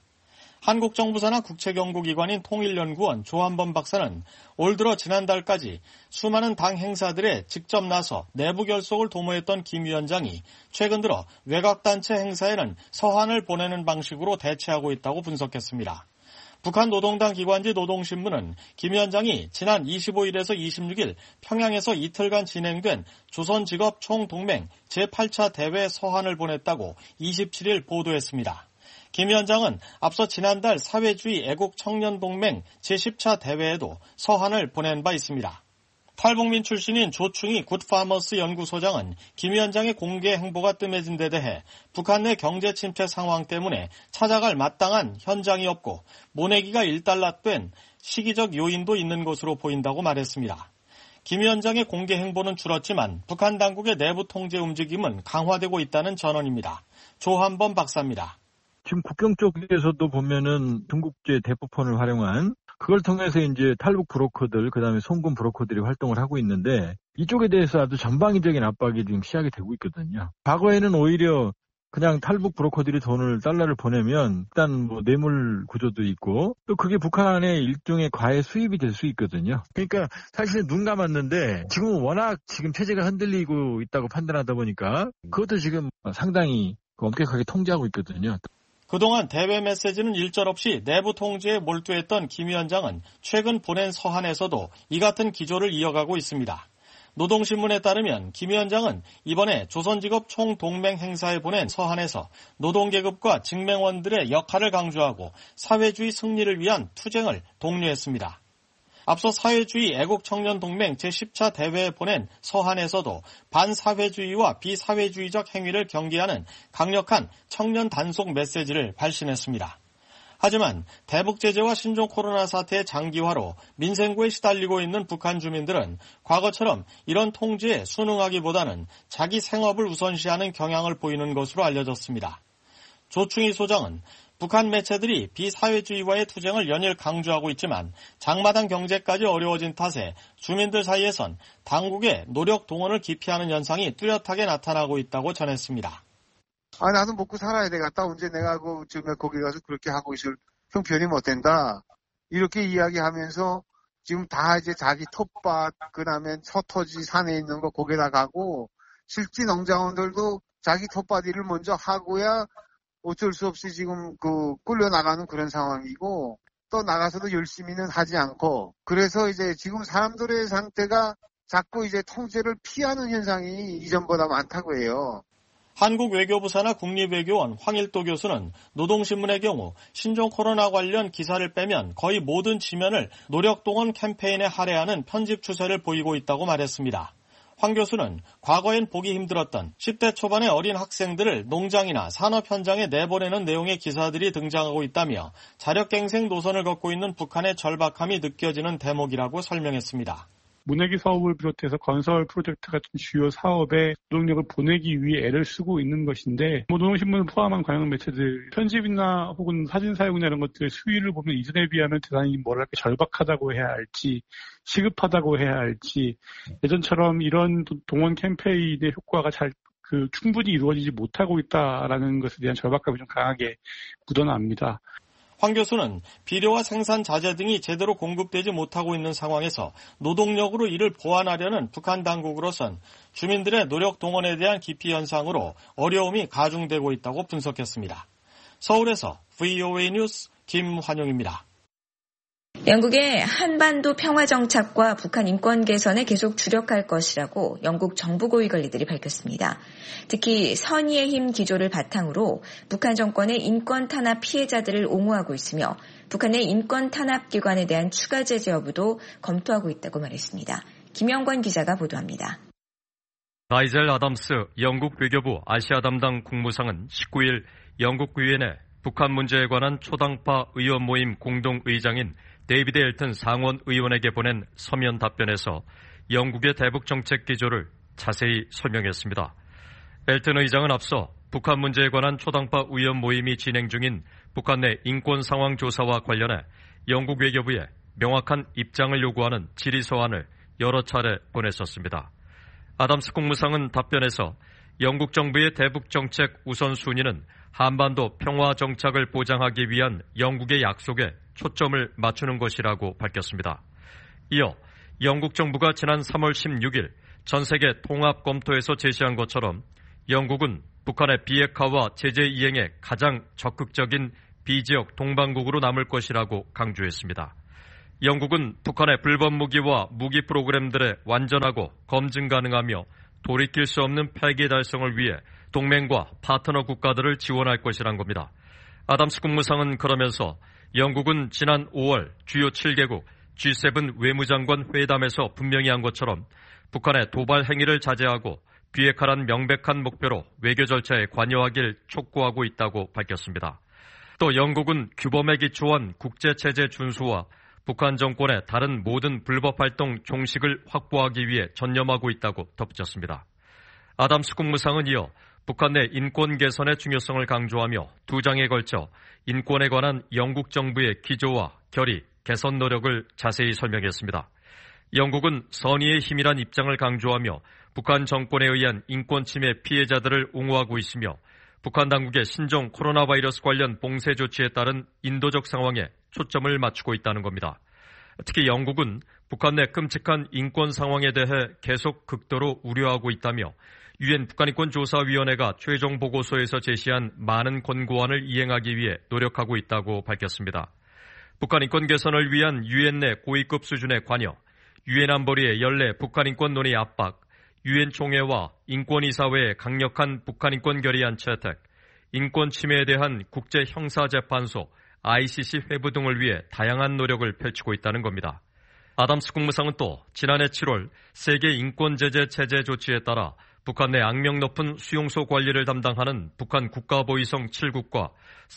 한국 정부 산하 국책연구기관인 통일연구원 조한범 박사는 올 들어 지난달까지 수많은 당 행사들에 직접 나서 내부 결속을 도모했던 김 위원장이 최근 들어 외곽단체 행사에는 서한을 보내는 방식으로 대체하고 있다고 분석했습니다. 북한 노동당 기관지 노동신문은 김 위원장이 지난 25일에서 26일 평양에서 이틀간 진행된 조선직업 총동맹 제8차 대회 서한을 보냈다고 27일 보도했습니다. 김 위원장은 앞서 지난달 사회주의 애국청년동맹 제10차 대회에도 서한을 보낸 바 있습니다. 탈북민 출신인 조충희 굿파머스 연구소장은 김 위원장의 공개 행보가 뜸해진 데 대해 북한 내 경제 침체 상황 때문에 찾아갈 마땅한 현장이 없고 모내기가 일단락된 시기적 요인도 있는 것으로 보인다고 말했습니다. 김 위원장의 공개 행보는 줄었지만 북한 당국의 내부 통제 움직임은 강화되고 있다는 전언입니다. 조한범 박사입니다. 지금 국경 쪽에서도 보면은 중국제 대포폰을 활용한 그걸 통해서 이제 탈북 브로커들, 그다음에 송금 브로커들이 활동을 하고 있는데 이쪽에 대해서 아주 전방위적인 압박이 지금 시작이 되고 있거든요. 과거에는 오히려 그냥 탈북 브로커들이 달러를 보내면 일단 뭐 뇌물 구조도 있고 또 그게 북한의 일종의 과외 수입이 될 수 있거든요. 그러니까 사실은 눈 감았는데 지금은 워낙 지금 체제가 흔들리고 있다고 판단하다 보니까 그것도 지금 상당히 엄격하게 통제하고 있거든요. 그동안 대외 메시지는 일절없이 내부 통제에 몰두했던 김 위원장은 최근 보낸 서한에서도 이 같은 기조를 이어가고 있습니다. 노동신문에 따르면 김 위원장은 이번에 조선직업 총동맹 행사에 보낸 서한에서 노동계급과 직맹원들의 역할을 강조하고 사회주의 승리를 위한 투쟁을 독려했습니다. 앞서 사회주의 애국청년동맹 제10차 대회에 보낸 서한에서도 반사회주의와 비사회주의적 행위를 경계하는 강력한 청년 단속 메시지를 발신했습니다. 하지만 대북 제재와 신종 코로나 사태의 장기화로 민생고에 시달리고 있는 북한 주민들은 과거처럼 이런 통제에 순응하기보다는 자기 생업을 우선시하는 경향을 보이는 것으로 알려졌습니다. 조충희 소장은 북한 매체들이 비사회주의와의 투쟁을 연일 강조하고 있지만 장마당 경제까지 어려워진 탓에 주민들 사이에선 당국의 노력 동원을 기피하는 현상이 뚜렷하게 나타나고 있다고 전했습니다. 나도 먹고 살아야 되겠다. 언제 내가 거기 가서 그렇게 하고 있을 형편이 못 된다. 이렇게 이야기하면서 지금 다 이제 자기 텃밭, 그다음에 서터지 산에 있는 거 거기다 가고 실지 농장원들도 자기 텃밭 일을 먼저 하고야 어쩔 수 없이 지금 끌려나가는 그런 상황이고 또 나가서도 열심히는 하지 않고 그래서 이제 지금 사람들의 상태가 자꾸 이제 통제를 피하는 현상이 이전보다 많다고 해요. 한국 외교부 산하 국립외교원 황일도 교수는 노동신문의 경우 신종 코로나 관련 기사를 빼면 거의 모든 지면을 노력동원 캠페인에 할애하는 편집 추세를 보이고 있다고 말했습니다. 황 교수는 과거엔 보기 힘들었던 10대 초반의 어린 학생들을 농장이나 산업 현장에 내보내는 내용의 기사들이 등장하고 있다며 자력갱생 노선을 걷고 있는 북한의 절박함이 느껴지는 대목이라고 설명했습니다. 모내기 사업을 비롯해서 건설 프로젝트 같은 주요 사업에 노동력을 보내기 위해 애를 쓰고 있는 것인데 노동신문을 포함한 관영 매체들 편집이나 혹은 사진 사용이나 이런 것들의 수위를 보면 이전에 비하면 대단히 절박하다고 해야 할지 시급하다고 해야 할지 예전처럼 이런 동원 캠페인의 효과가 충분히 이루어지지 못하고 있다라는 것에 대한 절박감이 좀 강하게 묻어납니다. 황 교수는 비료와 생산 자재 등이 제대로 공급되지 못하고 있는 상황에서 노동력으로 이를 보완하려는 북한 당국으로선 주민들의 노력 동원에 대한 기피 현상으로 어려움이 가중되고 있다고 분석했습니다. 서울에서 VOA 뉴스 김환용입니다. 영국의 한반도 평화정착과 북한 인권 개선에 계속 주력할 것이라고 영국 정부 고위 관리들이 밝혔습니다. 특히 선의의 힘 기조를 바탕으로 북한 정권의 인권 탄압 피해자들을 옹호하고 있으며 북한 내 인권 탄압 기관에 대한 추가 제재 여부도 검토하고 있다고 말했습니다. 김영권 기자가 보도합니다. 나이젤 아담스 영국 외교부 아시아 담당 국무상은 19일 영국 의회내 북한 문제에 관한 초당파 의원 모임 공동의장인 데이비드 엘튼 상원 의원에게 보낸 서면 답변에서 영국의 대북 정책 기조를 자세히 설명했습니다. 엘튼 의장은 앞서 북한 문제에 관한 초당파 의원 모임이 진행 중인 북한 내 인권 상황 조사와 관련해 영국 외교부에 명확한 입장을 요구하는 질의서안을 여러 차례 보냈었습니다. 아담스 국무상은 답변에서 영국 정부의 대북 정책 우선순위는 한반도 평화 정착을 보장하기 위한 영국의 약속에 초점을 맞추는 것이라고 밝혔습니다. 이어 영국 정부가 지난 3월 16일 전 세계 통합 검토에서 제시한 것처럼 영국은 북한의 비핵화와 제재 이행에 가장 적극적인 비지역 동반국으로 남을 것이라고 강조했습니다. 영국은 북한의 불법 무기와 무기 프로그램들의 완전하고 검증 가능하며 돌이킬 수 없는 폐기 달성을 위해 동맹과 파트너 국가들을 지원할 것이란 겁니다. 아담스 국무상은 그러면서 영국은 지난 5월 주요 7개국 G7 외무장관 회담에서 분명히 한 것처럼 북한의 도발 행위를 자제하고 비핵화란 명백한 목표로 외교 절차에 관여하길 촉구하고 있다고 밝혔습니다. 또 영국은 규범에 기초한 국제체제 준수와 북한 정권의 다른 모든 불법 활동 종식을 확보하기 위해 전념하고 있다고 덧붙였습니다. 아담스 국무상은 이어 북한 내 인권 개선의 중요성을 강조하며 2장에 걸쳐 인권에 관한 영국 정부의 기조와 결의, 개선 노력을 자세히 설명했습니다. 영국은 선의의 힘이란 입장을 강조하며 북한 정권에 의한 인권 침해 피해자들을 옹호하고 있으며 북한 당국의 신종 코로나 바이러스 관련 봉쇄 조치에 따른 인도적 상황에 초점을 맞추고 있다는 겁니다. 특히 영국은 북한 내 끔찍한 인권 상황에 대해 계속 극도로 우려하고 있다며 유엔 북한인권조사위원회가 최종 보고서에서 제시한 많은 권고안을 이행하기 위해 노력하고 있다고 밝혔습니다. 북한 인권 개선을 위한 유엔 내 고위급 수준의 관여, 유엔 안보리의 연례 북한 인권 논의 압박, 유엔 총회와 인권이사회의 강력한 북한 인권 결의안 채택, 인권 침해에 대한 국제 형사재판소 ICC 회부 등을 위해 다양한 노력을 펼치고 있다는 겁니다. 아담스 국무상은 또 지난해 7월 세계 인권제재 체제 조치에 따라 북한 내 악명 높은 수용소 관리를 담당하는 북한 국가보위성 7국과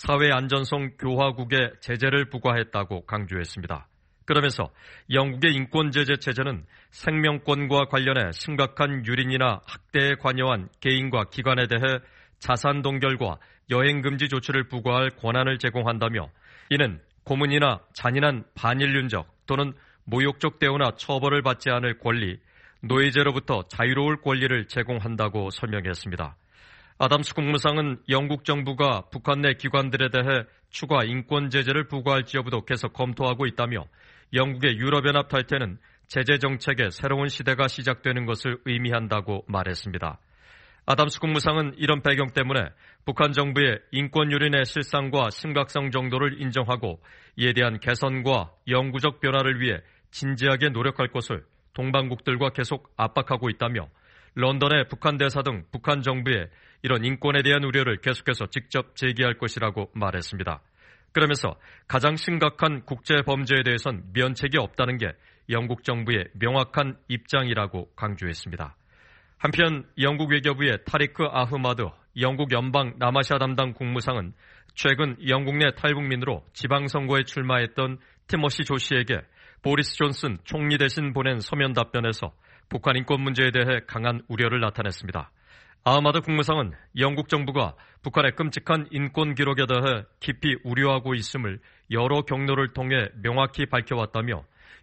사회안전성 교화국에 제재를 부과했다고 강조했습니다. 그러면서 영국의 인권제재 체제는 생명권과 관련해 심각한 유린이나 학대에 관여한 개인과 기관에 대해 자산 동결과 여행금지 조치를 부과할 권한을 제공한다며 이는 고문이나 잔인한 반인륜적 또는 모욕적 대우나 처벌을 받지 않을 권리, 노예제로부터 자유로울 권리를 제공한다고 설명했습니다. 아담스 국무상은 영국 정부가 북한 내 기관들에 대해 추가 인권 제재를 부과할지 여부도 계속 검토하고 있다며 영국의 유럽연합 탈퇴는 제재 정책의 새로운 시대가 시작되는 것을 의미한다고 말했습니다. 아담스 국무상은 이런 배경 때문에 북한 정부의 인권 유린의 실상과 심각성 정도를 인정하고 이에 대한 개선과 영구적 변화를 위해 진지하게 노력할 것을 동반국들과 계속 압박하고 있다며 런던의 북한 대사 등 북한 정부에 이런 인권에 대한 우려를 계속해서 직접 제기할 것이라고 말했습니다. 그러면서 가장 심각한 국제 범죄에 대해선 면책이 없다는 게 영국 정부의 명확한 입장이라고 강조했습니다. 한편 영국 외교부의 타리크 아흐마드 영국 연방 남아시아 담당 국무상은 최근 영국 내 탈북민으로 지방선거에 출마했던 티머시 조 씨에게 보리스 존슨 총리 대신 보낸 서면 답변에서 북한 인권 문제에 대해 강한 우려를 나타냈습니다. 아흐마드 국무상은 영국 정부가 북한의 끔찍한 인권 기록에 대해 깊이 우려하고 있음을 여러 경로를 통해 명확히 밝혀왔다며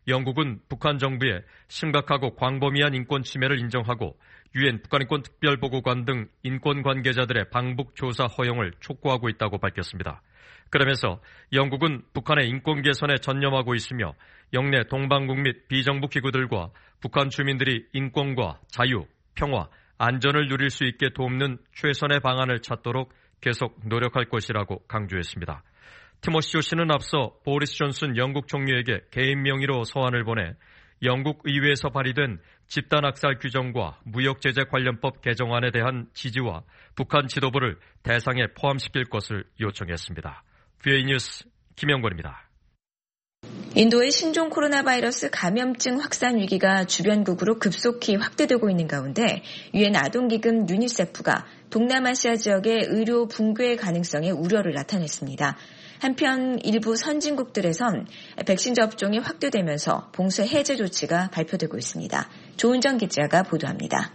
영국은 북한 정부의 심각하고 광범위한 인권 침해를 인정하고 유엔 북한인권특별보고관 등 인권 관계자들의 방북 조사 허용을 촉구하고 있다고 밝혔습니다. 그러면서 영국은 북한의 인권 개선에 전념하고 있으며 영내 동방국 및 비정부 기구들과 북한 주민들이 인권과 자유, 평화, 안전을 누릴 수 있게 돕는 최선의 방안을 찾도록 계속 노력할 것이라고 강조했습니다. 티모시 조씨는 앞서 보리스 존슨 영국 총리에게 개인 명의로 서한을 보내 영국 의회에서 발의된 집단학살 규정과 무역제재 관련법 개정안에 대한 지지와 북한 지도부를 대상에 포함시킬 것을 요청했습니다. VOA 뉴스 김영권입니다. 인도의 신종 코로나 바이러스 감염증 확산 위기가 주변국으로 급속히 확대되고 있는 가운데 유엔 아동기금 유니세프가 동남아시아 지역의 의료 붕괴 가능성에 우려를 나타냈습니다. 한편 일부 선진국들에선 백신 접종이 확대되면서 봉쇄 해제 조치가 발표되고 있습니다. 조은정 기자가 보도합니다.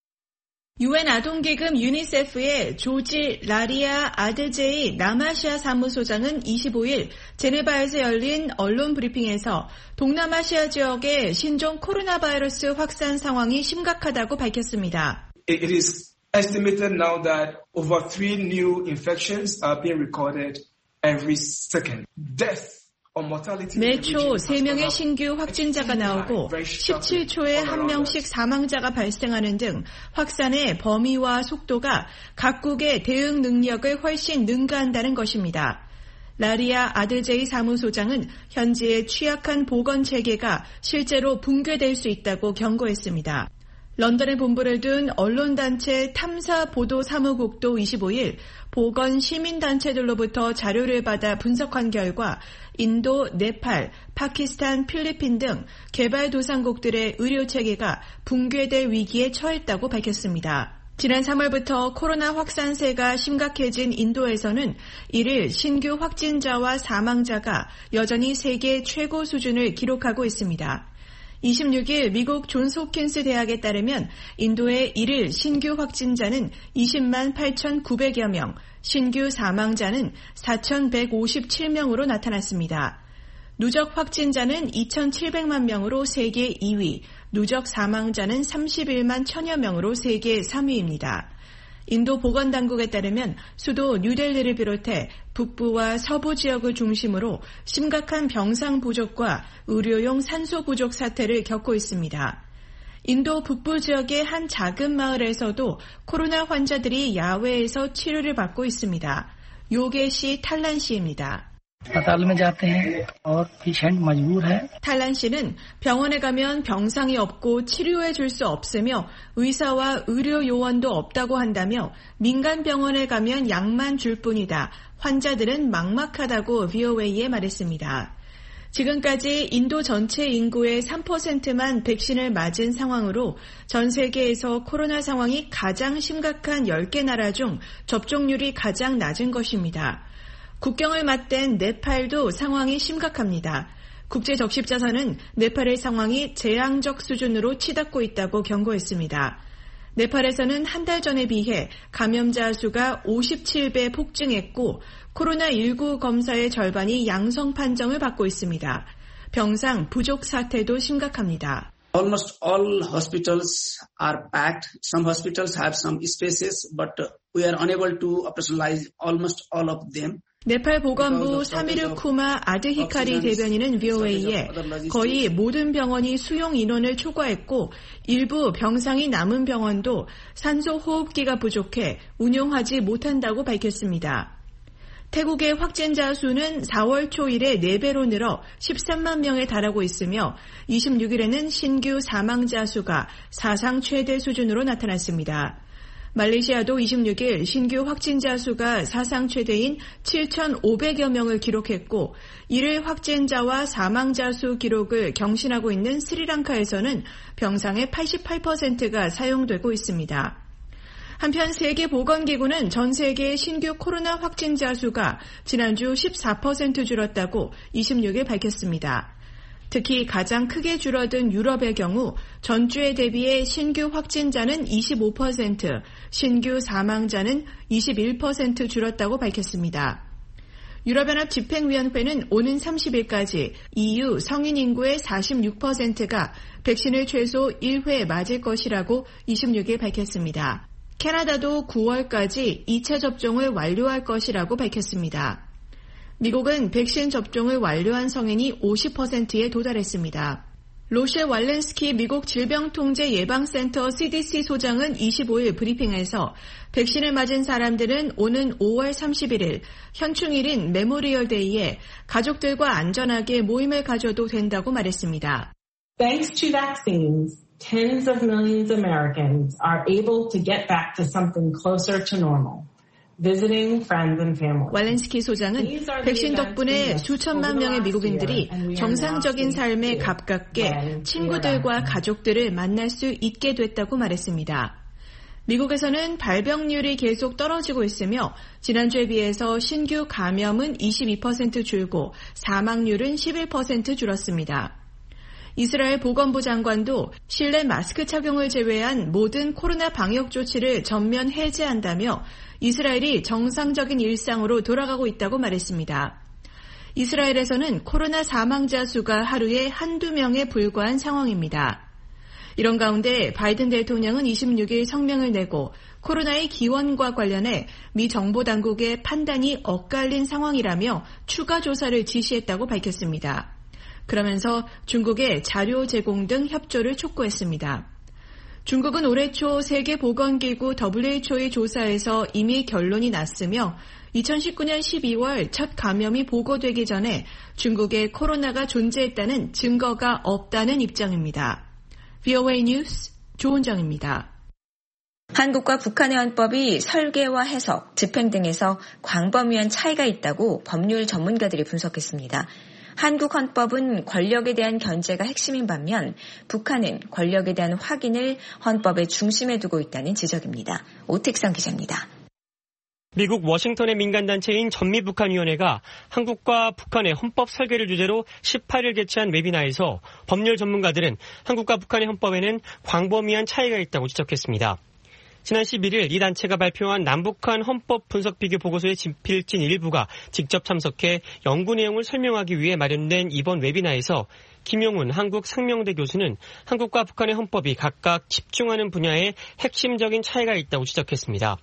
유엔 아동기금 유니세프의 조지 라리아 아드제이 남아시아 사무소장은 25일 제네바에서 열린 언론 브리핑에서 동남아시아 지역의 신종 코로나 바이러스 확산 상황이 심각하다고 밝혔습니다. It is estimated now that over 3 new infections are being recorded every second. Death. 매초 3명의 신규 확진자가 나오고 17초에 1명씩 사망자가 발생하는 등 확산의 범위와 속도가 각국의 대응 능력을 훨씬 능가한다는 것입니다. 라리아 아드제이 사무소장은 현지의 취약한 보건 체계가 실제로 붕괴될 수 있다고 경고했습니다. 런던에 본부를 둔 언론단체 탐사보도사무국도 25일 보건 시민단체들로부터 자료를 받아 분석한 결과 인도, 네팔, 파키스탄, 필리핀 등 개발도상국들의 의료체계가 붕괴될 위기에 처했다고 밝혔습니다. 지난 3월부터 코로나 확산세가 심각해진 인도에서는 이를 신규 확진자와 사망자가 여전히 세계 최고 수준을 기록하고 있습니다. 26일 미국 존스홉킨스 대학에 따르면 인도의 1일 신규 확진자는 20만 8,900여 명, 신규 사망자는 4,157명으로 나타났습니다. 누적 확진자는 2,700만 명으로 세계 2위, 누적 사망자는 31만 1,000여 명으로 세계 3위입니다. 인도 보건당국에 따르면 수도 뉴델리를 비롯해 북부와 서부 지역을 중심으로 심각한 병상 부족과 의료용 산소 부족 사태를 겪고 있습니다. 인도 북부 지역의 한 작은 마을에서도 코로나 환자들이 야외에서 치료를 받고 있습니다. 요게시 탈란 씨입니다. 탈란 씨는 병원에 가면 병상이 없고 치료해 줄 수 없으며 의사와 의료 요원도 없다고 한다며 민간 병원에 가면 약만 줄 뿐이다. 환자들은 막막하다고 VOA에 말했습니다. 지금까지 인도 전체 인구의 3%만 백신을 맞은 상황으로 전 세계에서 코로나 상황이 가장 심각한 10개 나라 중 접종률이 가장 낮은 것입니다. 국경을 맞댄 네팔도 상황이 심각합니다. 국제적십자사는 네팔의 상황이 재앙적 수준으로 치닫고 있다고 경고했습니다. 네팔에서는 한 달 전에 비해 감염자 수가 57배 폭증했고 코로나19 검사의 절반이 양성 판정을 받고 있습니다. 병상 부족 사태도 심각합니다. Almost all hospitals are packed. Some hospitals have some spaces, but we are unable to operationalize almost all of them. 네팔 보건부 사미르쿠마 아드히카리 대변인은 VOA에 거의 모든 병원이 수용 인원을 초과했고 일부 병상이 남은 병원도 산소 호흡기가 부족해 운용하지 못한다고 밝혔습니다. 태국의 확진자 수는 4월 초 이래 4배로 늘어 13만 명에 달하고 있으며 26일에는 신규 사망자 수가 사상 최대 수준으로 나타났습니다. 말레이시아도 26일 신규 확진자 수가 사상 최대인 7,500여 명을 기록했고 이를 확진자와 사망자 수 기록을 경신하고 있는 스리랑카에서는 병상의 88%가 사용되고 있습니다. 한편 세계보건기구는 전 세계 신규 코로나 확진자 수가 지난주 14% 줄었다고 26일 밝혔습니다. 특히 가장 크게 줄어든 유럽의 경우 전주에 대비해 신규 확진자는 25%, 신규 사망자는 21% 줄었다고 밝혔습니다. 유럽연합 집행위원회는 오는 30일까지 EU 성인 인구의 46%가 백신을 최소 1회 맞을 것이라고 26일 밝혔습니다. 캐나다도 9월까지 2차 접종을 완료할 것이라고 밝혔습니다. 미국은 백신 접종을 완료한 성인이 50%에 도달했습니다. 로셰 왈렌스키 미국 질병통제예방센터 CDC 소장은 25일 브리핑에서 백신을 맞은 사람들은 오는 5월 31일 현충일인 메모리얼 데이에 가족들과 안전하게 모임을 가져도 된다고 말했습니다. Thanks to vaccines, tens of millions of Americans are able to get back to something closer to normal. 왈렌스키 소장은 백신 덕분에 수천만 명의 미국인들이 정상적인 삶에 가깝게 친구들과 가족들을 만날 수 있게 됐다고 말했습니다. 미국에서는 발병률이 계속 떨어지고 있으며 지난주에 비해서 신규 감염은 22% 줄고 사망률은 11% 줄었습니다. 이스라엘 보건부 장관도 실내 마스크 착용을 제외한 모든 코로나 방역 조치를 전면 해제한다며 이스라엘이 정상적인 일상으로 돌아가고 있다고 말했습니다. 이스라엘에서는 코로나 사망자 수가 하루에 한두 명에 불과한 상황입니다. 이런 가운데 바이든 대통령은 26일 성명을 내고 코로나의 기원과 관련해 미 정보당국의 판단이 엇갈린 상황이라며 추가 조사를 지시했다고 밝혔습니다. 그러면서 중국의 자료 제공 등 협조를 촉구했습니다. 중국은 올해 초 세계보건기구 WHO의 조사에서 이미 결론이 났으며 2019년 12월 첫 감염이 보고되기 전에 중국에 코로나가 존재했다는 증거가 없다는 입장입니다. VOA 뉴스 조은정입니다. 한국과 북한의 헌법이 설계와 해석, 집행 등에서 광범위한 차이가 있다고 법률 전문가들이 분석했습니다. 한국 헌법은 권력에 대한 견제가 핵심인 반면 북한은 권력에 대한 확인을 헌법의 중심에 두고 있다는 지적입니다. 오택상 기자입니다. 미국 워싱턴의 민간단체인 전미북한위원회가 한국과 북한의 헌법 설계를 주제로 18일 개최한 웨비나에서 법률 전문가들은 한국과 북한의 헌법에는 광범위한 차이가 있다고 지적했습니다. 지난 11일 이 단체가 발표한 남북한 헌법 분석 비교 보고서의 집필진 일부가 직접 참석해 연구 내용을 설명하기 위해 마련된 이번 웨비나에서 김용훈 한국 상명대 교수는 한국과 북한의 헌법이 각각 집중하는 분야에 핵심적인 차이가 있다고 지적했습니다.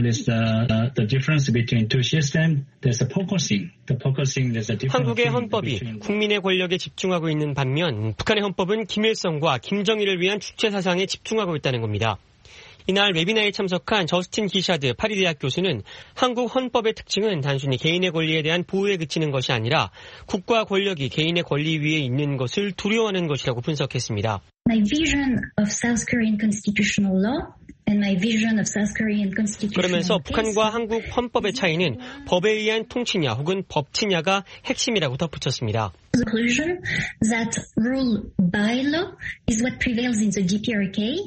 한국의 헌법이 국민의 권력에 집중하고 있는 반면 북한의 헌법은 김일성과 김정일을 위한 주체 사상에 집중하고 있다는 겁니다. 이날 웨비나에 참석한 저스틴 기샤드 파리대학 교수는 한국 헌법의 특징은 단순히 개인의 권리에 대한 보호에 그치는 것이 아니라 국가 권력이 개인의 권리 위에 있는 것을 두려워하는 것이라고 분석했습니다. My vision of South Korean constitutional law and my vision of South Korean constitutional 그러면서 북한과 한국 헌법의 차이는 법에 의한 통치냐 혹은 법치냐가 핵심이라고 덧붙였습니다. The conclusion that rule by law is what prevails in the DPRK.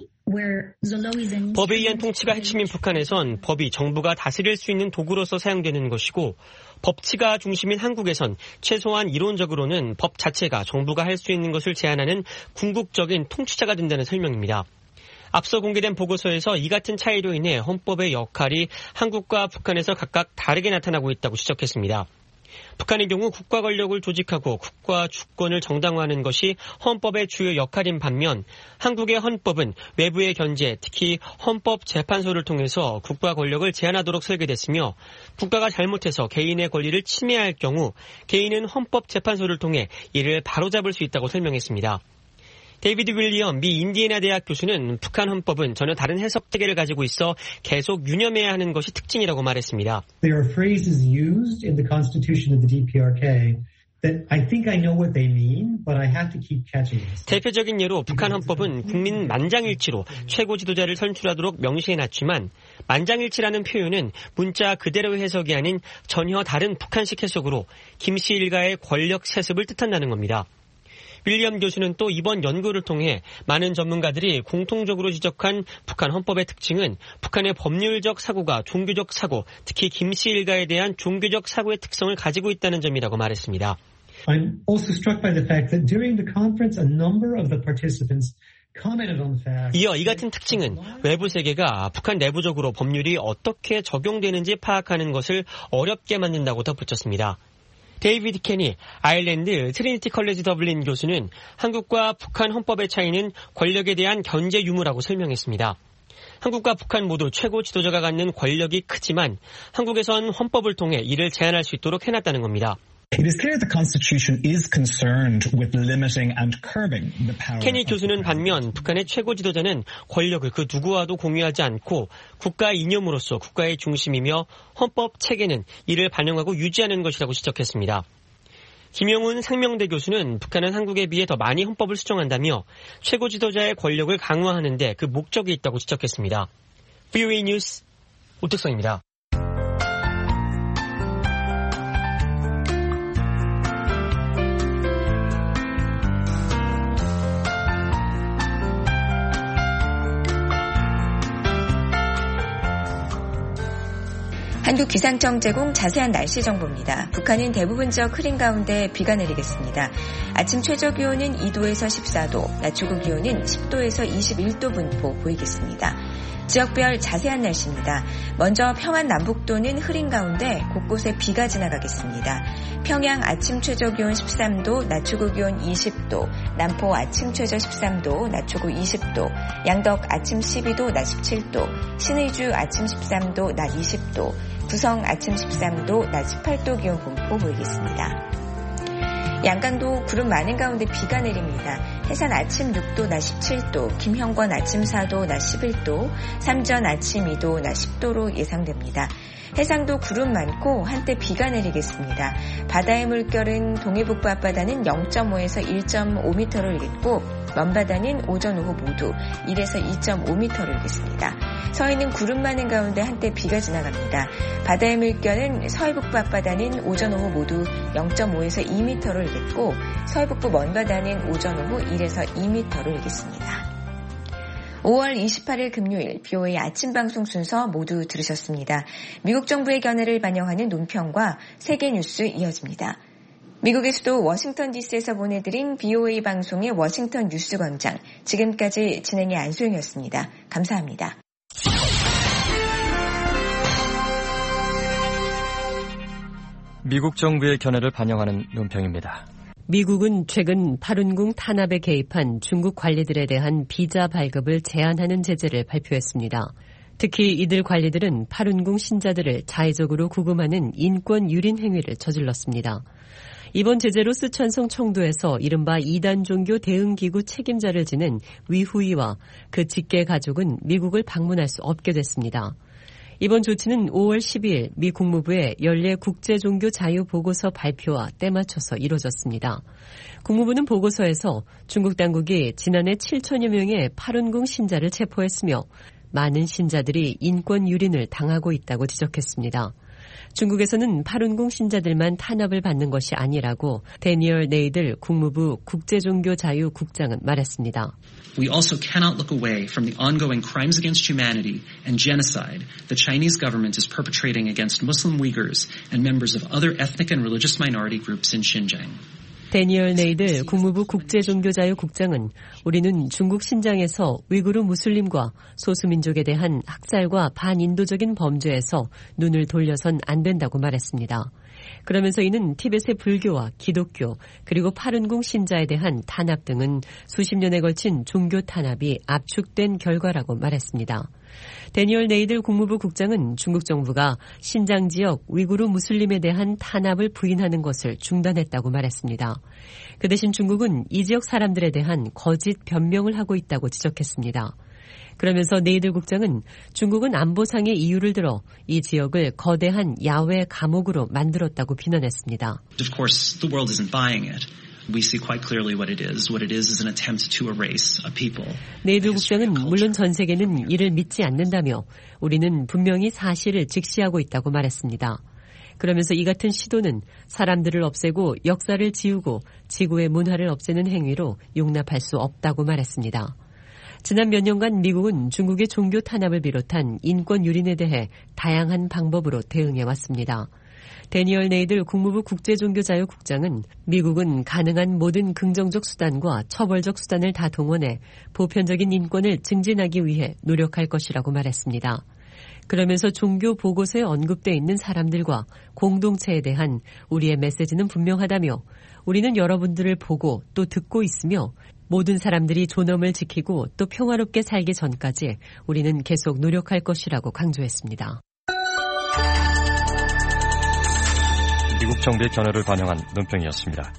법에 의한 통치가 핵심인 북한에선 법이 정부가 다스릴 수 있는 도구로서 사용되는 것이고 법치가 중심인 한국에선 최소한 이론적으로는 법 자체가 정부가 할 수 있는 것을 제한하는 궁극적인 통치자가 된다는 설명입니다. 앞서 공개된 보고서에서 이 같은 차이로 인해 헌법의 역할이 한국과 북한에서 각각 다르게 나타나고 있다고 지적했습니다. 북한의 경우 국가 권력을 조직하고 국가 주권을 정당화하는 것이 헌법의 주요 역할인 반면 한국의 헌법은 외부의 견제, 특히 헌법재판소를 통해서 국가 권력을 제한하도록 설계됐으며 국가가 잘못해서 개인의 권리를 침해할 경우 개인은 헌법재판소를 통해 이를 바로잡을 수 있다고 설명했습니다. 데이비드 윌리엄 미 인디애나 대학 교수는 북한 헌법은 전혀 다른 해석 체계를 가지고 있어 계속 유념해야 하는 것이 특징이라고 말했습니다. There are phrases used in the Constitution of the DPRK that I think I know what they mean, but I have to keep catching this. 대표적인 예로 북한 헌법은 국민 만장일치로 최고 지도자를 선출하도록 명시해놨지만 만장일치라는 표현은 문자 그대로의 해석이 아닌 전혀 다른 북한식 해석으로 김씨 일가의 권력 세습을 뜻한다는 겁니다. 윌리엄 교수는 또 이번 연구를 통해 많은 전문가들이 공통적으로 지적한 북한 헌법의 특징은 북한의 법률적 사고가 종교적 사고, 특히 김씨 일가에 대한 종교적 사고의 특성을 가지고 있다는 점이라고 말했습니다. I'm also struck by the fact that during the conference, a number of the participants 이어 이 같은 특징은 외부 세계가 북한 내부적으로 법률이 어떻게 적용되는지 파악하는 것을 어렵게 만든다고 덧붙였습니다. 데이비드 케니 아일랜드 트리니티 컬리지 더블린 교수는 한국과 북한 헌법의 차이는 권력에 대한 견제 유무라고 설명했습니다. 한국과 북한 모두 최고 지도자가 갖는 권력이 크지만 한국에선 헌법을 통해 이를 제한할 수 있도록 해놨다는 겁니다. It is clear the Constitution is concerned with limiting and curbing the power. 케니 교수는 반면 북한의 최고 지도자는 권력을 그 누구와도 공유하지 않고 국가 이념으로서 국가의 중심이며 헌법 체계는 이를 반영하고 유지하는 것이라고 지적했습니다. 김용훈 상명대 교수는 북한은 한국에 비해 더 많이 헌법을 수정한다며 최고 지도자의 권력을 강화하는 데 그 목적이 있다고 지적했습니다. VOA 뉴스 오택성입니다. 한국기상청 제공 자세한 날씨 정보입니다. 북한은 대부분 지역 흐린 가운데 비가 내리겠습니다. 아침 최저기온은 2도에서 14도, 낮 최고기온은 10도에서 21도 분포 보이겠습니다. 지역별 자세한 날씨입니다. 먼저 평안 남북도는 흐린 가운데 곳곳에 비가 지나가겠습니다. 평양 아침 최저기온 13도, 낮 최고기온 20도, 남포 아침 최저 13도, 낮 최고 20도, 양덕 아침 12도, 낮 17도, 신의주 아침 13도, 낮 20도, 구성 아침 13도, 낮 18도 기온 분포 보이겠습니다. 양강도 구름 많은 가운데 비가 내립니다. 해산 아침 6도, 낮 17도, 김형권 아침 4도, 낮 11도, 삼전 아침 2도, 낮 10도로 예상됩니다. 해상도 구름 많고 한때 비가 내리겠습니다. 바다의 물결은 동해북부 앞바다는 0.5에서 1.5m를 일겠고 먼바다는 오전 오후 모두 1에서 2.5m를 일겠습니다. 서해는 구름 많은 가운데 한때 비가 지나갑니다. 바다의 물결은 서해북부 앞바다는 오전 오후 모두 0.5에서 2m를 일겠고 서해북부 먼바다는 오전 오후 1에서 2m를 일겠습니다. 5월 28일 금요일 BOA 아침 방송 순서 모두 들으셨습니다. 미국 정부의 견해를 반영하는 논평과 세계 뉴스 이어집니다. 미국의 수도 워싱턴 DC에서 보내드린 BOA 방송의 워싱턴 뉴스 광장. 지금까지 진행의 안소영이었습니다. 감사합니다. 미국 정부의 견해를 반영하는 논평입니다. 미국은 최근 파룬궁 탄압에 개입한 중국 관리들에 대한 비자 발급을 제한하는 제재를 발표했습니다. 특히 이들 관리들은 파룬궁 신자들을 자의적으로 구금하는 인권 유린 행위를 저질렀습니다. 이번 제재로 쓰촨성 청도에서 이른바 이단 종교 대응기구 책임자를 지낸 위후이와 그 직계 가족은 미국을 방문할 수 없게 됐습니다. 이번 조치는 5월 12일 미 국무부의 연례 국제종교자유보고서 발표와 때맞춰서 이뤄졌습니다. 국무부는 보고서에서 중국 당국이 지난해 7천여 명의 파룬궁 신자를 체포했으며 많은 신자들이 인권 유린을 당하고 있다고 지적했습니다. 중국에서는 파룬궁 신자들만 탄압을 받는 것이 아니라고 데니얼 네이들 국무부 국제종교자유국장은 말했습니다. We also cannot look away from the ongoing crimes against humanity and genocide the Chinese government is perpetrating against Muslim Uyghurs and members of other ethnic and religious minority groups in Xinjiang. 데니얼 네이들 국무부 국제종교자유국장은 우리는 중국 신장에서 위구르 무슬림과 소수민족에 대한 학살과 반인도적인 범죄에서 눈을 돌려선 안 된다고 말했습니다. 그러면서 이는 티벳의 불교와 기독교 그리고 파룬궁 신자에 대한 탄압 등은 수십 년에 걸친 종교 탄압이 압축된 결과라고 말했습니다. 데니얼 네이들 국무부 국장은 중국 정부가 신장 지역 위구르 무슬림에 대한 탄압을 부인하는 것을 중단했다고 말했습니다. 그 대신 중국은 이 지역 사람들에 대한 거짓 변명을 하고 있다고 지적했습니다. 그러면서 네이들 국장은 중국은 안보상의 이유를 들어 이 지역을 거대한 야외 감옥으로 만들었다고 비난했습니다. Of course, the world isn't buying it. We see quite clearly what it is. What it is an attempt to erase a people. 네이들 국장은 물론 전 세계는 이를 믿지 않는다며 우리는 분명히 사실을 직시하고 있다고 말했습니다. 그러면서 이 같은 시도는 사람들을 없애고 역사를 지우고 지구의 문화를 없애는 행위로 용납할 수 없다고 말했습니다. 지난 몇 년간 미국은 중국의 종교 탄압을 비롯한 인권 유린에 대해 다양한 방법으로 대응해 왔습니다. 데니얼 네이들 국무부 국제종교자유국장은 미국은 가능한 모든 긍정적 수단과 처벌적 수단을 다 동원해 보편적인 인권을 증진하기 위해 노력할 것이라고 말했습니다. 그러면서 종교 보고서에 언급돼 있는 사람들과 공동체에 대한 우리의 메시지는 분명하다며 우리는 여러분들을 보고 또 듣고 있으며 모든 사람들이 존엄을 지키고 또 평화롭게 살기 전까지 우리는 계속 노력할 것이라고 강조했습니다. 미국 정부의 견해를 반영한 논평이었습니다.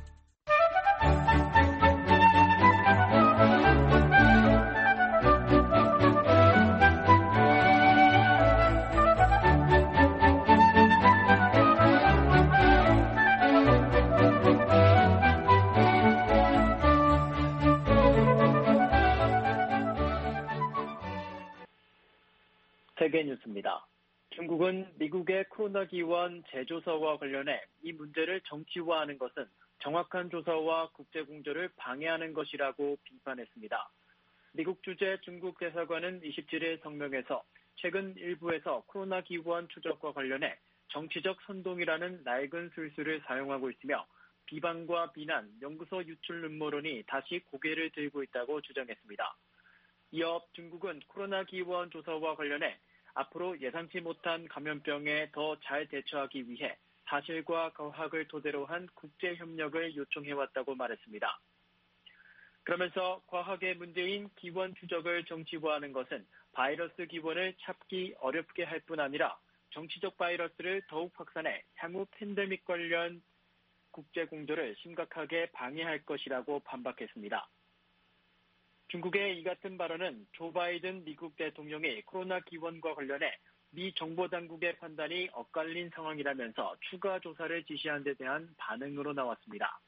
세계 뉴스입니다. 중국은 미국의 코로나 기원 제조사와 관련해 이 문제를 정치화하는 것은 정확한 조사와 국제공조를 방해하는 것이라고 비판했습니다. 미국 주재 중국 대사관은 27일 성명에서 최근 일부에서 코로나 기원 추적과 관련해 정치적 선동이라는 낡은 술수를 사용하고 있으며 비방과 비난, 연구소 유출 음모론이 다시 고개를 들고 있다고 주장했습니다. 이어 중국은 코로나 기원 조사와 관련해 앞으로 예상치 못한 감염병에 더 잘 대처하기 위해 사실과 과학을 토대로 한 국제협력을 요청해왔다고 말했습니다. 그러면서 과학의 문제인 기원 추적을 정치화하는 것은 바이러스 기원을 찾기 어렵게 할 뿐 아니라 정치적 바이러스를 더욱 확산해 향후 팬데믹 관련 국제공조를 심각하게 방해할 것이라고 반박했습니다. 중국의 이 같은 발언은 조 바이든 미국 대통령이 코로나 기원과 관련해 미 정보당국의 판단이 엇갈린 상황이라면서 추가 조사를 지시한 데 대한 반응으로 나왔습니다.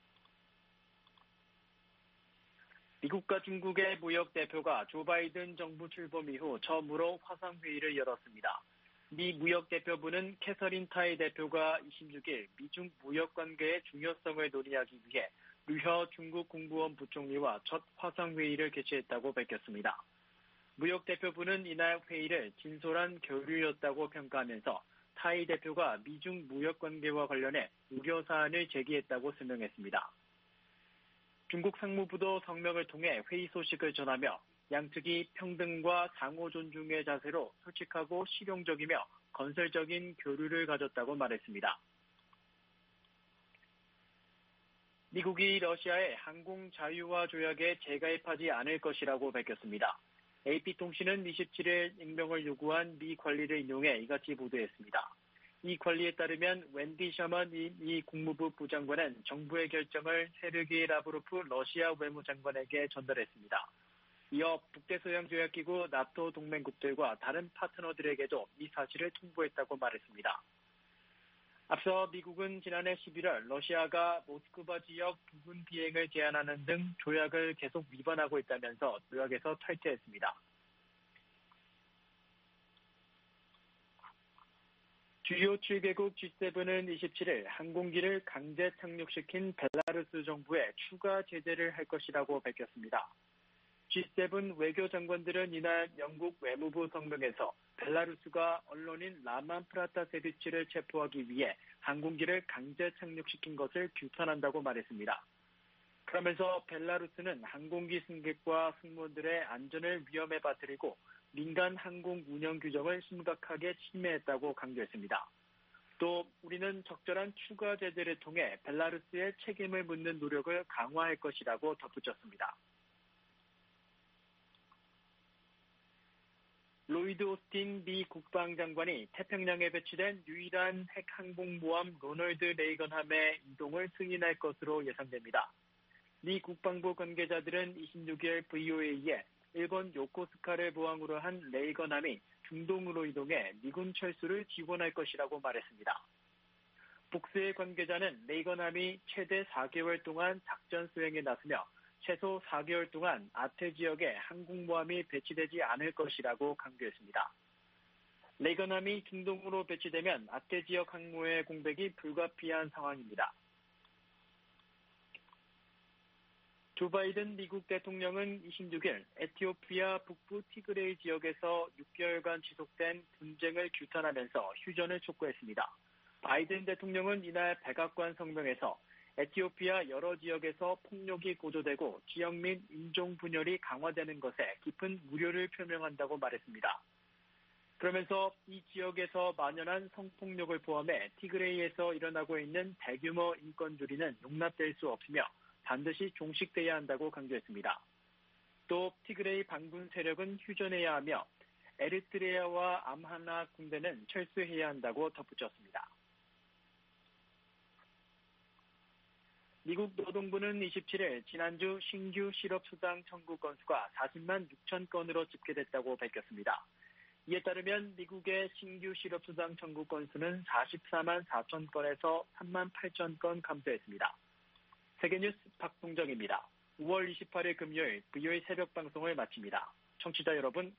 미국과 중국의 무역 대표가 조 바이든 정부 출범 이후 처음으로 화상회의를 열었습니다. 미 무역 대표부는 캐서린 타이 대표가 26일 미중 무역 관계의 중요성을 논의하기 위해 류혀 중국 국무원 부총리와 첫 화상회의를 개최했다고 밝혔습니다. 무역 대표부는 이날 회의를 진솔한 교류였다고 평가하면서 타이 대표가 미중 무역 관계와 관련해 우려 사안을 제기했다고 설명했습니다. 중국 상무부도 성명을 통해 회의 소식을 전하며 양측이 평등과 상호 존중의 자세로 솔직하고 실용적이며 건설적인 교류를 가졌다고 말했습니다. 미국이 러시아의 항공 자유화 조약에 재가입하지 않을 것이라고 밝혔습니다. AP통신은 27일 익명을 요구한 미 관리를 인용해 이같이 보도했습니다. 이 관리에 따르면 웬디 샤먼 미 국무부 부장관은 정부의 결정을 세르게이 라브로프 러시아 외무장관에게 전달했습니다. 이어 북대서양조약기구 나토 동맹국들과 다른 파트너들에게도 이 사실을 통보했다고 말했습니다. 앞서 미국은 지난해 11월 러시아가 모스크바 지역 부분 비행을 제한하는 등 조약을 계속 위반하고 있다면서 조약에서 탈퇴했습니다. 주요 7개국 G7은 27일 항공기를 강제 착륙시킨 벨라루스 정부에 추가 제재를 할 것이라고 밝혔습니다. G7 외교장관들은 이날 영국 외무부 성명에서 벨라루스가 언론인 라만 프라타세비치를 체포하기 위해 항공기를 강제 착륙시킨 것을 규탄한다고 말했습니다. 그러면서 벨라루스는 항공기 승객과 승무원들의 안전을 위험에 빠뜨리고 민간 항공 운영 규정을 심각하게 침해했다고 강조했습니다. 또 우리는 적절한 추가 제재를 통해 벨라루스의 책임을 묻는 노력을 강화할 것이라고 덧붙였습니다. 로이드 오스틴 미 국방장관이 태평양에 배치된 유일한 핵항공모함 로널드 레이건함의 이동을 승인할 것으로 예상됩니다. 미 국방부 관계자들은 26일 VOA에 일본 요코스카를 모항으로 한 레이건함이 중동으로 이동해 미군 철수를 지원할 것이라고 말했습니다. 복스의 관계자는 레이건함이 최대 4개월 동안 작전 수행에 나서며 최소 4개월 동안 아태 지역에 항공모함이 배치되지 않을 것이라고 강조했습니다. 레이건함이 중동으로 배치되면 아태 지역 항모의 공백이 불가피한 상황입니다. 조 바이든 미국 대통령은 26일 에티오피아 북부 티그레이 지역에서 6개월간 지속된 분쟁을 규탄하면서 휴전을 촉구했습니다. 바이든 대통령은 이날 백악관 성명에서 에티오피아 여러 지역에서 폭력이 고조되고 지역 및 인종 분열이 강화되는 것에 깊은 우려를 표명한다고 말했습니다. 그러면서 이 지역에서 만연한 성폭력을 포함해 티그레이에서 일어나고 있는 대규모 인권주의는 용납될 수 없으며 반드시 종식돼야 한다고 강조했습니다. 또 티그레이 반군 세력은 휴전해야 하며 에리트레아와 암하나 군대는 철수해야 한다고 덧붙였습니다. 미국 노동부는 27일 지난주 신규 실업수당 청구 건수가 40만 6천 건으로 집계됐다고 밝혔습니다. 이에 따르면 미국의 신규 실업수당 청구 건수는 44만 4천 건에서 3만 8천 건 감소했습니다. 세계뉴스 박동정입니다. 5월 28일 금요일 VOA 새벽 방송을 마칩니다. 청취자 여러분